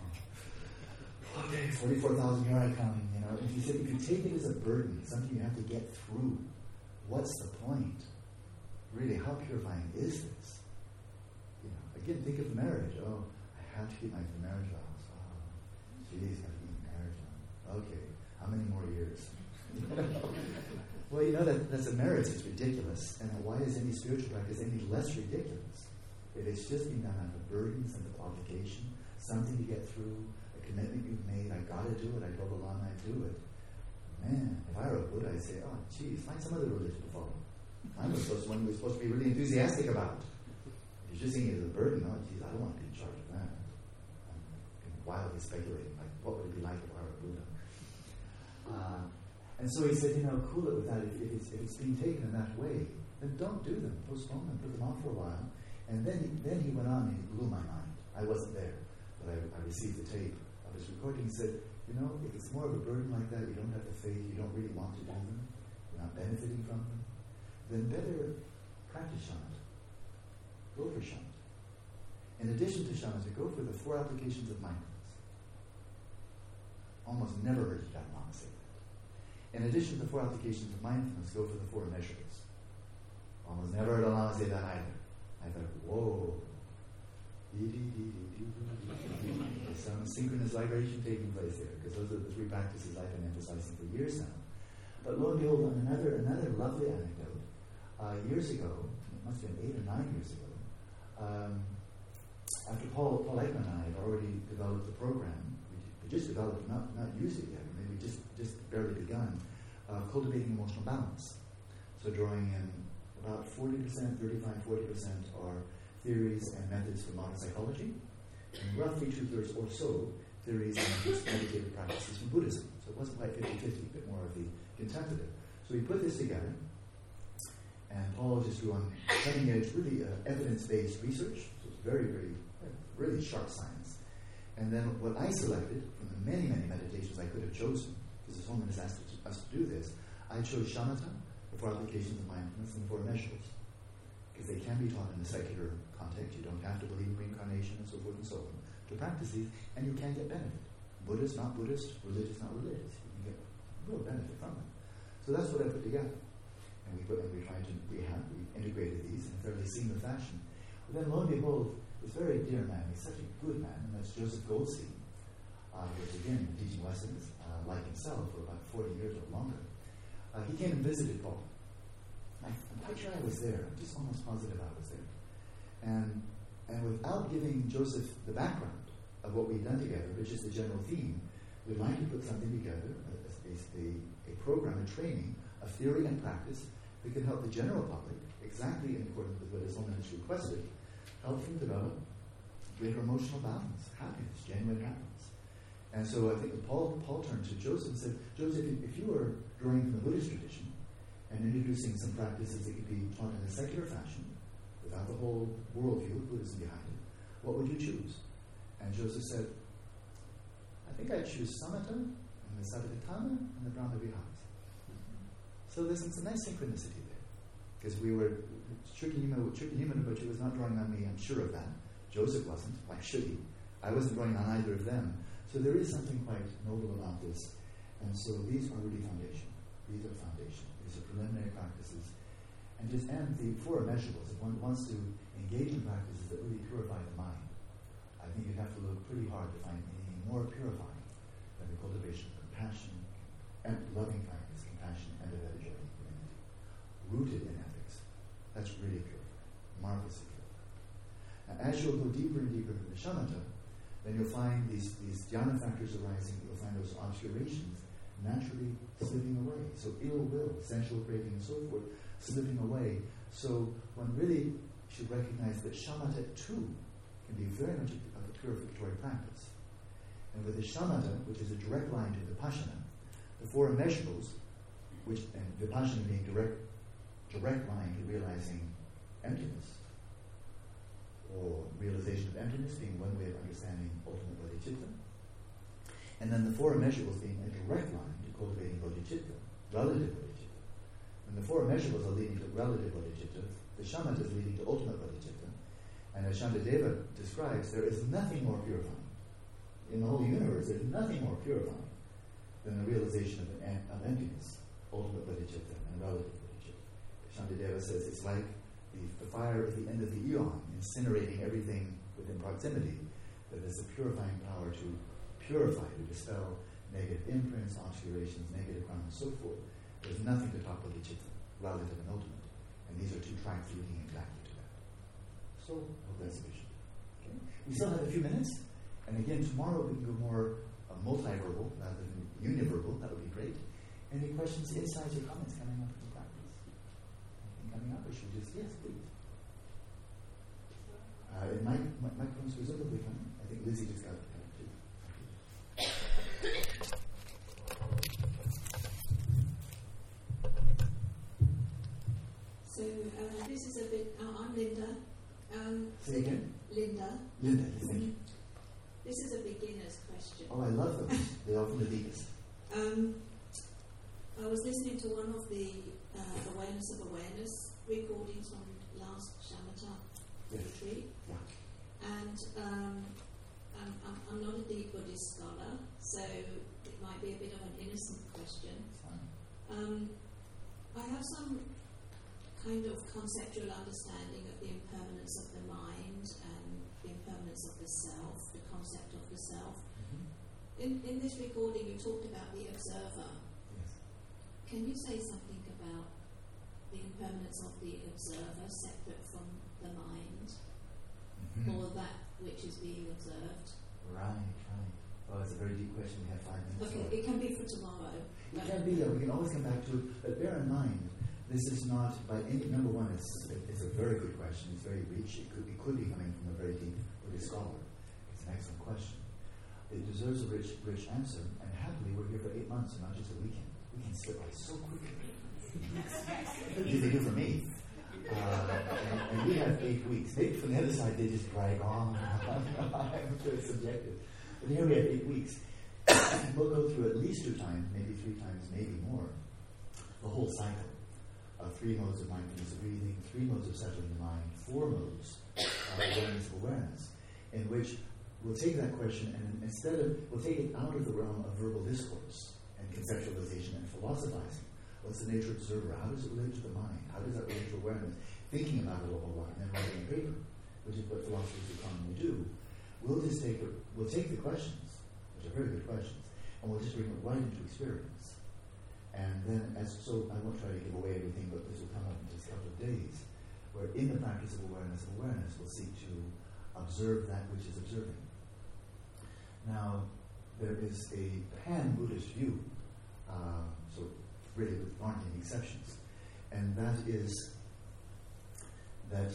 A: 44,000, here I come. If you said, if you take it as a burden, something you have to get through, what's the point? Really, how purifying is this? Again, think of marriage. Oh, I have to keep my marriage vows. Oh, geez, I have to keep marriage vows. Okay, how many more years? Well, that's a marriage. It's ridiculous. And why is any spiritual practice any less ridiculous? If it's just being done out of burden, sense of obligation, something to get through, a commitment you've made, I got to do it, I told the Lama I'd do it. Man, if I were a Buddha, I'd say, oh, geez, find some other religion to follow. I'm the one we're supposed to be really enthusiastic about. If you're just seeing it as a burden, oh, geez, I don't want to be in charge of that. I'm wildly speculating, like, what would it be like if I were a Buddha? And so he said, cool it with that. If it's being taken in that way, then don't do them. Postpone them, put them off for a while. And then he went on and he blew my mind. I wasn't there, but I received the tape of his recording. He said, if it's more of a burden like that, you don't have the faith, you don't really want to do them, you're not benefiting from them, then better practice shamatha. Go for shamatha. In addition to shamatha, go for the 4 applications of mindfulness. Almost never heard that Lama say that. In addition to the 4 applications of mindfulness, go for the 4 measures. Almost never heard a Lama say that either. I thought, whoa. There's some synchronous vibration taking place there, because those are the 3 practices I've been emphasizing for years now. But lo and behold, another lovely anecdote. Years ago, it must have been 8 or 9 years ago, after Paul Ekman and I had already developed the program, we just developed, not used it yet, maybe just barely begun, cultivating emotional balance. So drawing in about 40%, 35-40% are theories and methods from modern psychology, and roughly 2/3 or so theories and meditative practices from Buddhism. So it wasn't quite 50-50, a bit more of the contemplative. So we put this together, and Paul just drew on cutting-edge, really evidence-based research. So it's very, very, really sharp science. And then what I selected from the many, many meditations I could have chosen, because the Holiness asked us to do this, I chose shamatha, the 4 applications of mindfulness, and the 4 measures. Because they can be taught in a secular context. You don't have to believe in reincarnation and so forth and so on to practice these, and you can get benefit. Buddhist, not Buddhist, religious, not religious. You can get real benefit from them. So that's what I put together. And we integrated these in a fairly seamless fashion. But then lo and behold, this very dear man, he's such a good man, and that's Joseph Goldstein, who was again teaching lessons like himself for about 40 years or longer. He came and visited Paul. I'm quite sure I was there. I'm just almost positive I was there. And without giving Joseph the background, of what we've done together, which is the general theme. We'd like to put something together, a program, a training of theory and practice that can help the general public, exactly in accordance with what His Holiness requested, help them develop greater emotional balance, happiness, genuine happiness. And so I think that Paul turned to Joseph and said, Joseph, if you were drawing from the Buddhist tradition and introducing some practices that could be taught in a secular fashion, without the whole worldview of Buddhism behind it, what would you choose? And Joseph said, I think I'd choose Samatha and the Satipatthana and the Brahma-Viharas. So there's some nice synchronicity there. Because we were, Chukyamuni was not drawing on me, I'm sure of that. Joseph wasn't. Why should he? I wasn't drawing on either of them. So there is something quite noble about this. And so these are really foundation. These are foundation. These are preliminary practices. And the four immeasurables. If one wants to engage in practices that really purify the mind, I think you'd have to look pretty hard to find anything more purifying than the cultivation of compassion and loving kindness, compassion, and a vegetarian humanity. Rooted in ethics. That's really purifying. Marvelously purifying. Now, as you'll go deeper and deeper into the shamatha, then you'll find these dhyana factors arising. You'll find those obscurations naturally slipping away. So ill will, sensual craving, and so forth, slipping away. So one really should recognize that shamatha too can be very much of a purificatory practice. And with the shamatha, which is a direct line to vipassana, the four immeasurables, and vipassana being direct line to realizing emptiness, or realization of emptiness being one way of understanding ultimate bodhicitta, and then the four immeasurables being a direct line to cultivating bodhicitta, relative bodhicitta. And the four immeasurables are leading to relative bodhicitta, the shamatha is leading to ultimate bodhicitta, and as Shantideva describes, there is nothing more purifying. In the whole universe, there's nothing more purifying than the realization of emptiness, ultimate bodhicitta, and relative bodhicitta. Shantideva says it's like the fire at the end of the eon, incinerating everything within proximity, that there's a purifying power to purify, to dispel negative imprints, obscurations, negative karma, and so forth. There's nothing to top bodhicitta, relative and ultimate. And these are two tracks leading exactly to that. So, I hope that's sufficient. Okay? We still have a few minutes, and again, tomorrow we can go more multi-verbal rather than univerbal. That would be great. Any questions, insights, or comments coming up from the practice? Anything coming up, or should we just, yes, please. Microphone's presumably coming. I think Lizzie just got it coming too.
B: So this is a bit. I'm Linda.
A: Say again.
B: Linda.
A: Linda, thank you.
B: This is a beginner's question.
A: Oh, I love them. They're often the deepest.
B: I was listening to one of the Awareness of Awareness recordings from last Shamatha retreat.
A: Yeah.
B: And I'm not a deep Buddhist scholar, so it might be a bit of an innocent question. I have some kind of conceptual understanding of the impermanence of the mind and the impermanence of the self, the concept of the self. Mm-hmm. In this recording, you talked about the observer.
A: Yes.
B: Can you say something about the impermanence of the observer separate from the mind, or that which is being observed?
A: Right. Oh, it's a very deep question. We have 5 minutes.
B: Okay, it can be for tomorrow.
A: It can be, we can always come back to it. But bear in mind, this is not, by any, number one, it's a very good question. It's very rich. It could be coming from a very deep Buddhist scholar. It's an excellent question. It deserves a rich answer. And happily, we're here for 8 months and not just a weekend. We can slip by so quickly. They do for me. And we have 8 weeks. Maybe from the other side, they just drag on. I'm sure it's subjective. But here we have 8 weeks. We'll go through at least 2 times, maybe 3 times, maybe more, the whole cycle of 3 modes of mindfulness of breathing, 3 modes of settling the mind, 4 modes of awareness, in which we'll take that question and we'll take it out of the realm of verbal discourse and conceptualization and philosophizing. What's the nature of observer? How does it relate to the mind? How does that relate to awareness? Thinking about it a whole lot and then writing a paper, which is what philosophers would commonly do. We'll take the questions, which are very good questions, and we'll just bring it right into experience. And then, so I won't try to give away everything, but this will come up in just a couple of days, where in the practice of awareness, we'll seek to observe that which is observing. Now, there is a pan-Buddhist view, so really there aren't any exceptions, and that is that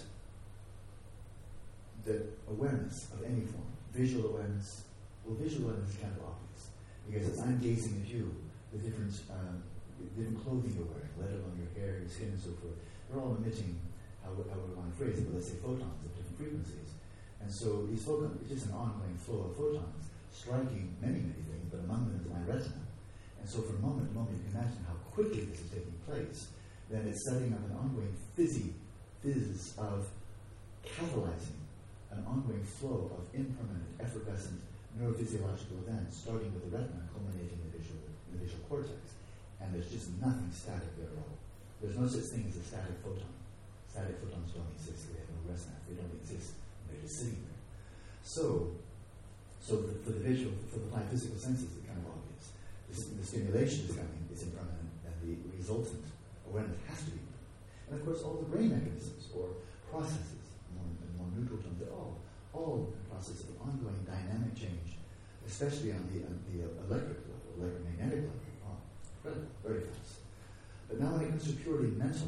A: awareness of any form, visual awareness is kind of obvious, because as I'm gazing at you, the different clothing you're wearing, let alone your hair, your skin, and so forth, they're all emitting, how we want to phrase it, but let's say photons of different frequencies. And so these photons, it's just an ongoing flow of photons, striking many, many things, but among them is my retina. And so from moment to moment, you can imagine how quickly this is taking place. Then it's setting up an ongoing fizz of catalyzing an ongoing flow of impermanent, effervescent neurophysiological events, starting with the retina, culminating in the visual cortex. And there's just nothing static there at all. There's no such thing as a static photon. Static photons don't exist. They have no resonance. They don't exist. They're just sitting there. So for the visual, for the five physical senses, it's kind of obvious. The stimulation is coming, it's impermanent, and the resultant awareness has to be impermanent. And of course, all the brain mechanisms or processes, more neutral terms, they're all in the process of ongoing dynamic change, especially on the electric level, electromagnetic level. Oh, incredible, very fast. But now when it comes to purely mental,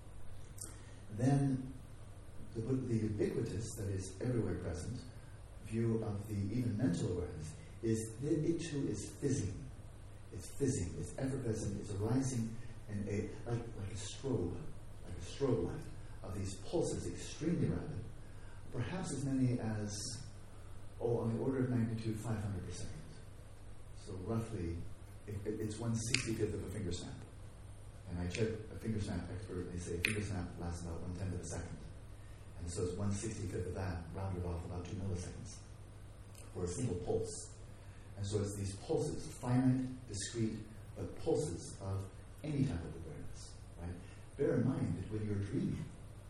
A: then the ubiquitous, that is everywhere present, view of the even mental awareness is that it too is fizzing. It's fizzing, it's effervescent, it's arising in like a strobe light of these pulses, extremely rapid, perhaps as many as, on the order of magnitude 500%. So roughly, it's 1/65th of a finger snap. And I check a finger snap expert, and they say a finger snap lasts about 1/10 of a second. And so it's 1/65th of that, rounded off about 2 milliseconds for a single pulse. And so it's these pulses, finite, discrete, but pulses of any type of awareness. Right? Bear in mind that when you're dreaming,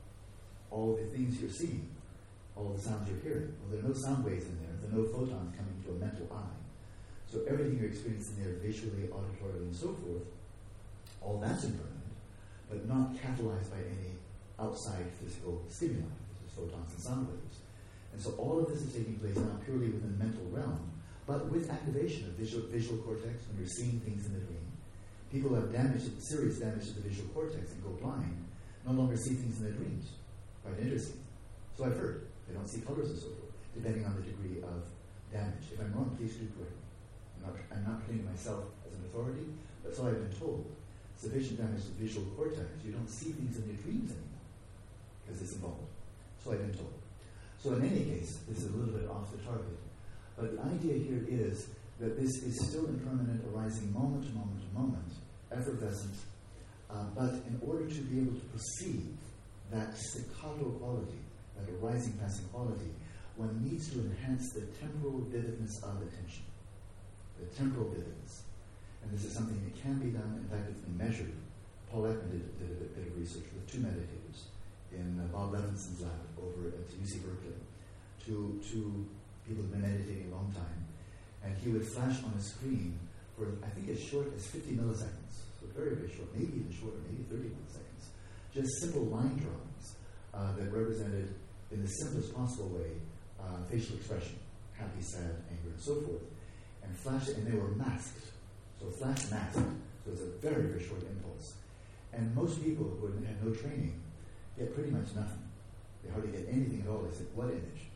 A: all the things you're seeing, all the sounds you're hearing, well, there are no sound waves in there, there are no photons coming to a mental eye. So everything you're experiencing there, visually, auditorily, and so forth, all that's impermanent, but not catalyzed by any outside physical stimuli, such as photons and sound waves. And so all of this is taking place now purely within the mental realm, but with activation of visual cortex when you're seeing things in the dream. People who have serious damage to the visual cortex and go blind no longer see things in their dreams. Quite interesting. So I've heard. They don't see colors and so forth, depending on the degree of damage. If I'm wrong, please do correct me. I'm not putting myself as an authority, but so I've been told. Sufficient damage to the visual cortex, you don't see things in your dreams anymore, because it's involved. So I've been told. So in any case, this is a little bit off the target. But the idea here is that this is still impermanent, arising moment to moment to moment, effervescent, but in order to be able to perceive that staccato quality, that arising, passing quality, one needs to enhance the temporal vividness of attention. The temporal vividness. And this is something that can be done. In fact, it's been measured. Paul Ekman did a bit of research with 2 meditators in Bob Levinson's lab over at UC Berkeley. Two people who've been meditating a long time. And he would flash on a screen for, I think, as short as 50 milliseconds. So very, very short, maybe even shorter, maybe 30 milliseconds. Just simple line drawings that represented, in the simplest possible way, facial expression, happy, sad, anger, and so forth. And flash, and they were masked. So flash masked. So it was a very, very short impulse. And most people who had no training get pretty much nothing. They hardly get anything at all. They said, what image?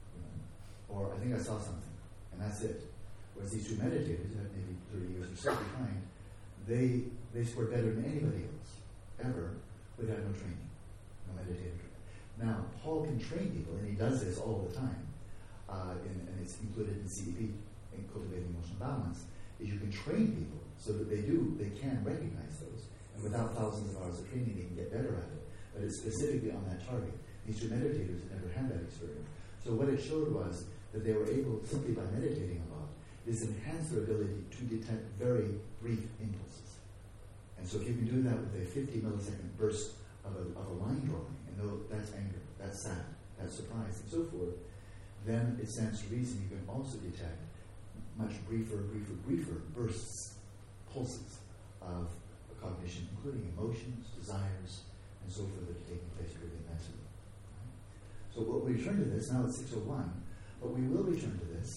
A: Or I think I saw something. And that's it. Whereas these 2 meditators, who had maybe 30 years or so behind, they scored better than anybody else, ever, without no training. No meditative training. Now, Paul can train people, and he does this all the time, and it's included in CEP, in Cultivating Emotional Balance, is you can train people so that they can recognize those. And without thousands of hours of training, they can get better at it. But it's specifically on that target. These 2 meditators had never had that experience. So what it showed was that they were able, simply by meditating a lot, is enhance their ability to detect very brief impulses. And so if you can do that with a 50 millisecond burst of a line drawing, and know that's anger, that's sad, that's surprise, and so forth, then it stands to reason you can also detect much briefer bursts, pulses of cognition, including emotions, desires, and so forth that are taking place purely mentally. Right? So we'll return to this. Now it's 6:01, but we will return to this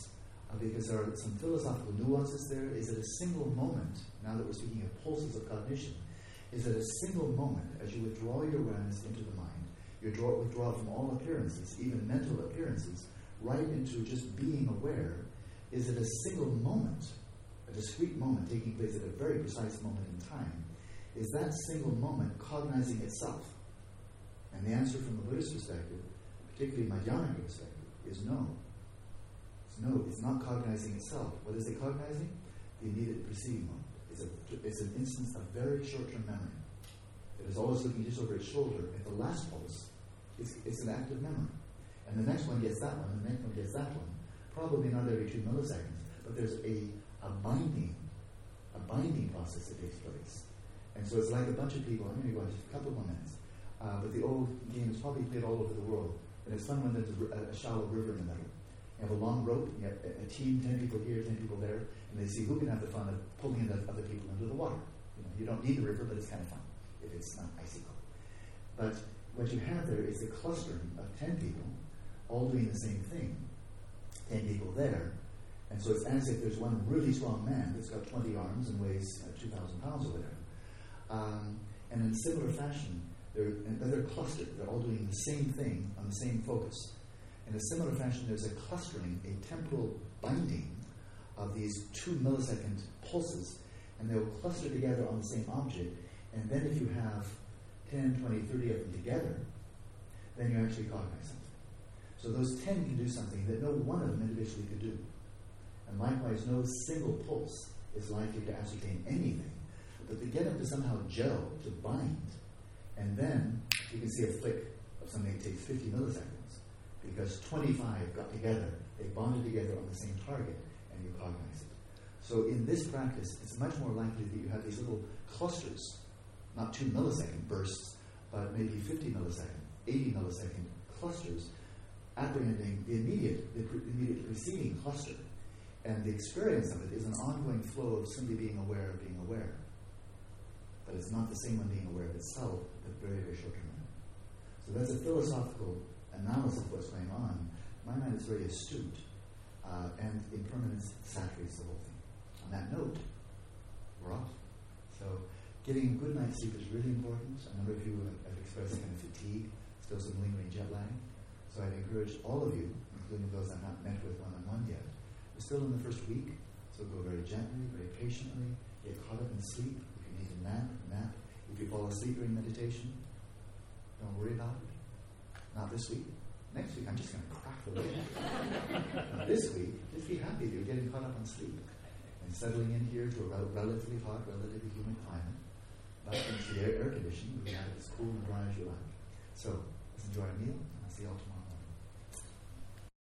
A: because there are some philosophical nuances there. Is it a single moment, now that we're speaking of pulses of cognition, is it a single moment as you withdraw your awareness into the mind, you withdraw from all appearances, even mental appearances, right into just being aware? Is it a single moment, a discrete moment taking place at a very precise moment in time? Is that single moment cognizing itself? And the answer from the Buddhist perspective, particularly Madhyamaka perspective, is no. No, it's not cognizing itself. What is it cognizing? The immediate preceding moment. It's an instance of very short-term memory. It is always looking just over its shoulder at the last pulse. It's an active memory. And the next one gets that one, and the next one gets that one. Probably not every 2 milliseconds, but there's a binding process that takes place. And so it's like a bunch of people, I'm going to go just a couple more minutes, but the old game is probably played all over the world. And it's fun when there's a shallow river in the middle. You have a long rope, you have a team, 10 people here, 10 people there, and they see who can have the fun of pulling the other people into the water. You don't need the river, but it's kind of fun if it's not icy cold. But what you have there is a clustering of 10 people, all doing the same thing, 10 people there, and so it's as if there's one really strong man that's got 20 arms and weighs 2,000 pounds or whatever. And in similar fashion, they're clustered, they're all doing the same thing on the same focus. In a similar fashion, there's a clustering, a temporal binding of these 2 millisecond pulses, and they'll cluster together on the same object. And then if you have 10, 20, 30 of them together, then you actually cognize something. So those 10 can do something that no one of them individually could do. And likewise, no single pulse is likely to ascertain anything. But to get them to somehow gel, to bind, and then you can see a flick of something that takes 50 milliseconds. Because 25 got together, they bonded together on the same target, and you cognize it. So in this practice, it's much more likely that you have these little clusters, not 2 millisecond bursts, but maybe 50 millisecond, 80 millisecond clusters, apprehending the immediate preceding cluster. And the experience of it is an ongoing flow of simply being aware of being aware. But it's not the same one being aware of itself, but very, very short term. So that's a philosophical analysis of what's going on. My mind is very astute, and impermanence saturates the whole thing. On that note, we're off. So getting a good night's sleep is really important. A number of you have expressed kind of fatigue, still some lingering jet lag. So I'd encourage all of you, including those I've not met with one-on-one yet, we're still in the first week, so go very gently, very patiently, get caught up in sleep. If you need to nap. If you fall asleep during meditation, don't worry about it. Not this week. Next week, I'm just going to crack the whip. This week, just be happy that you're getting caught up on sleep and settling in here to a relatively hot, relatively humid climate. Not into the air conditioning, we have it as cool and dry as you like. So, let's enjoy our meal, and I'll see you all tomorrow morning.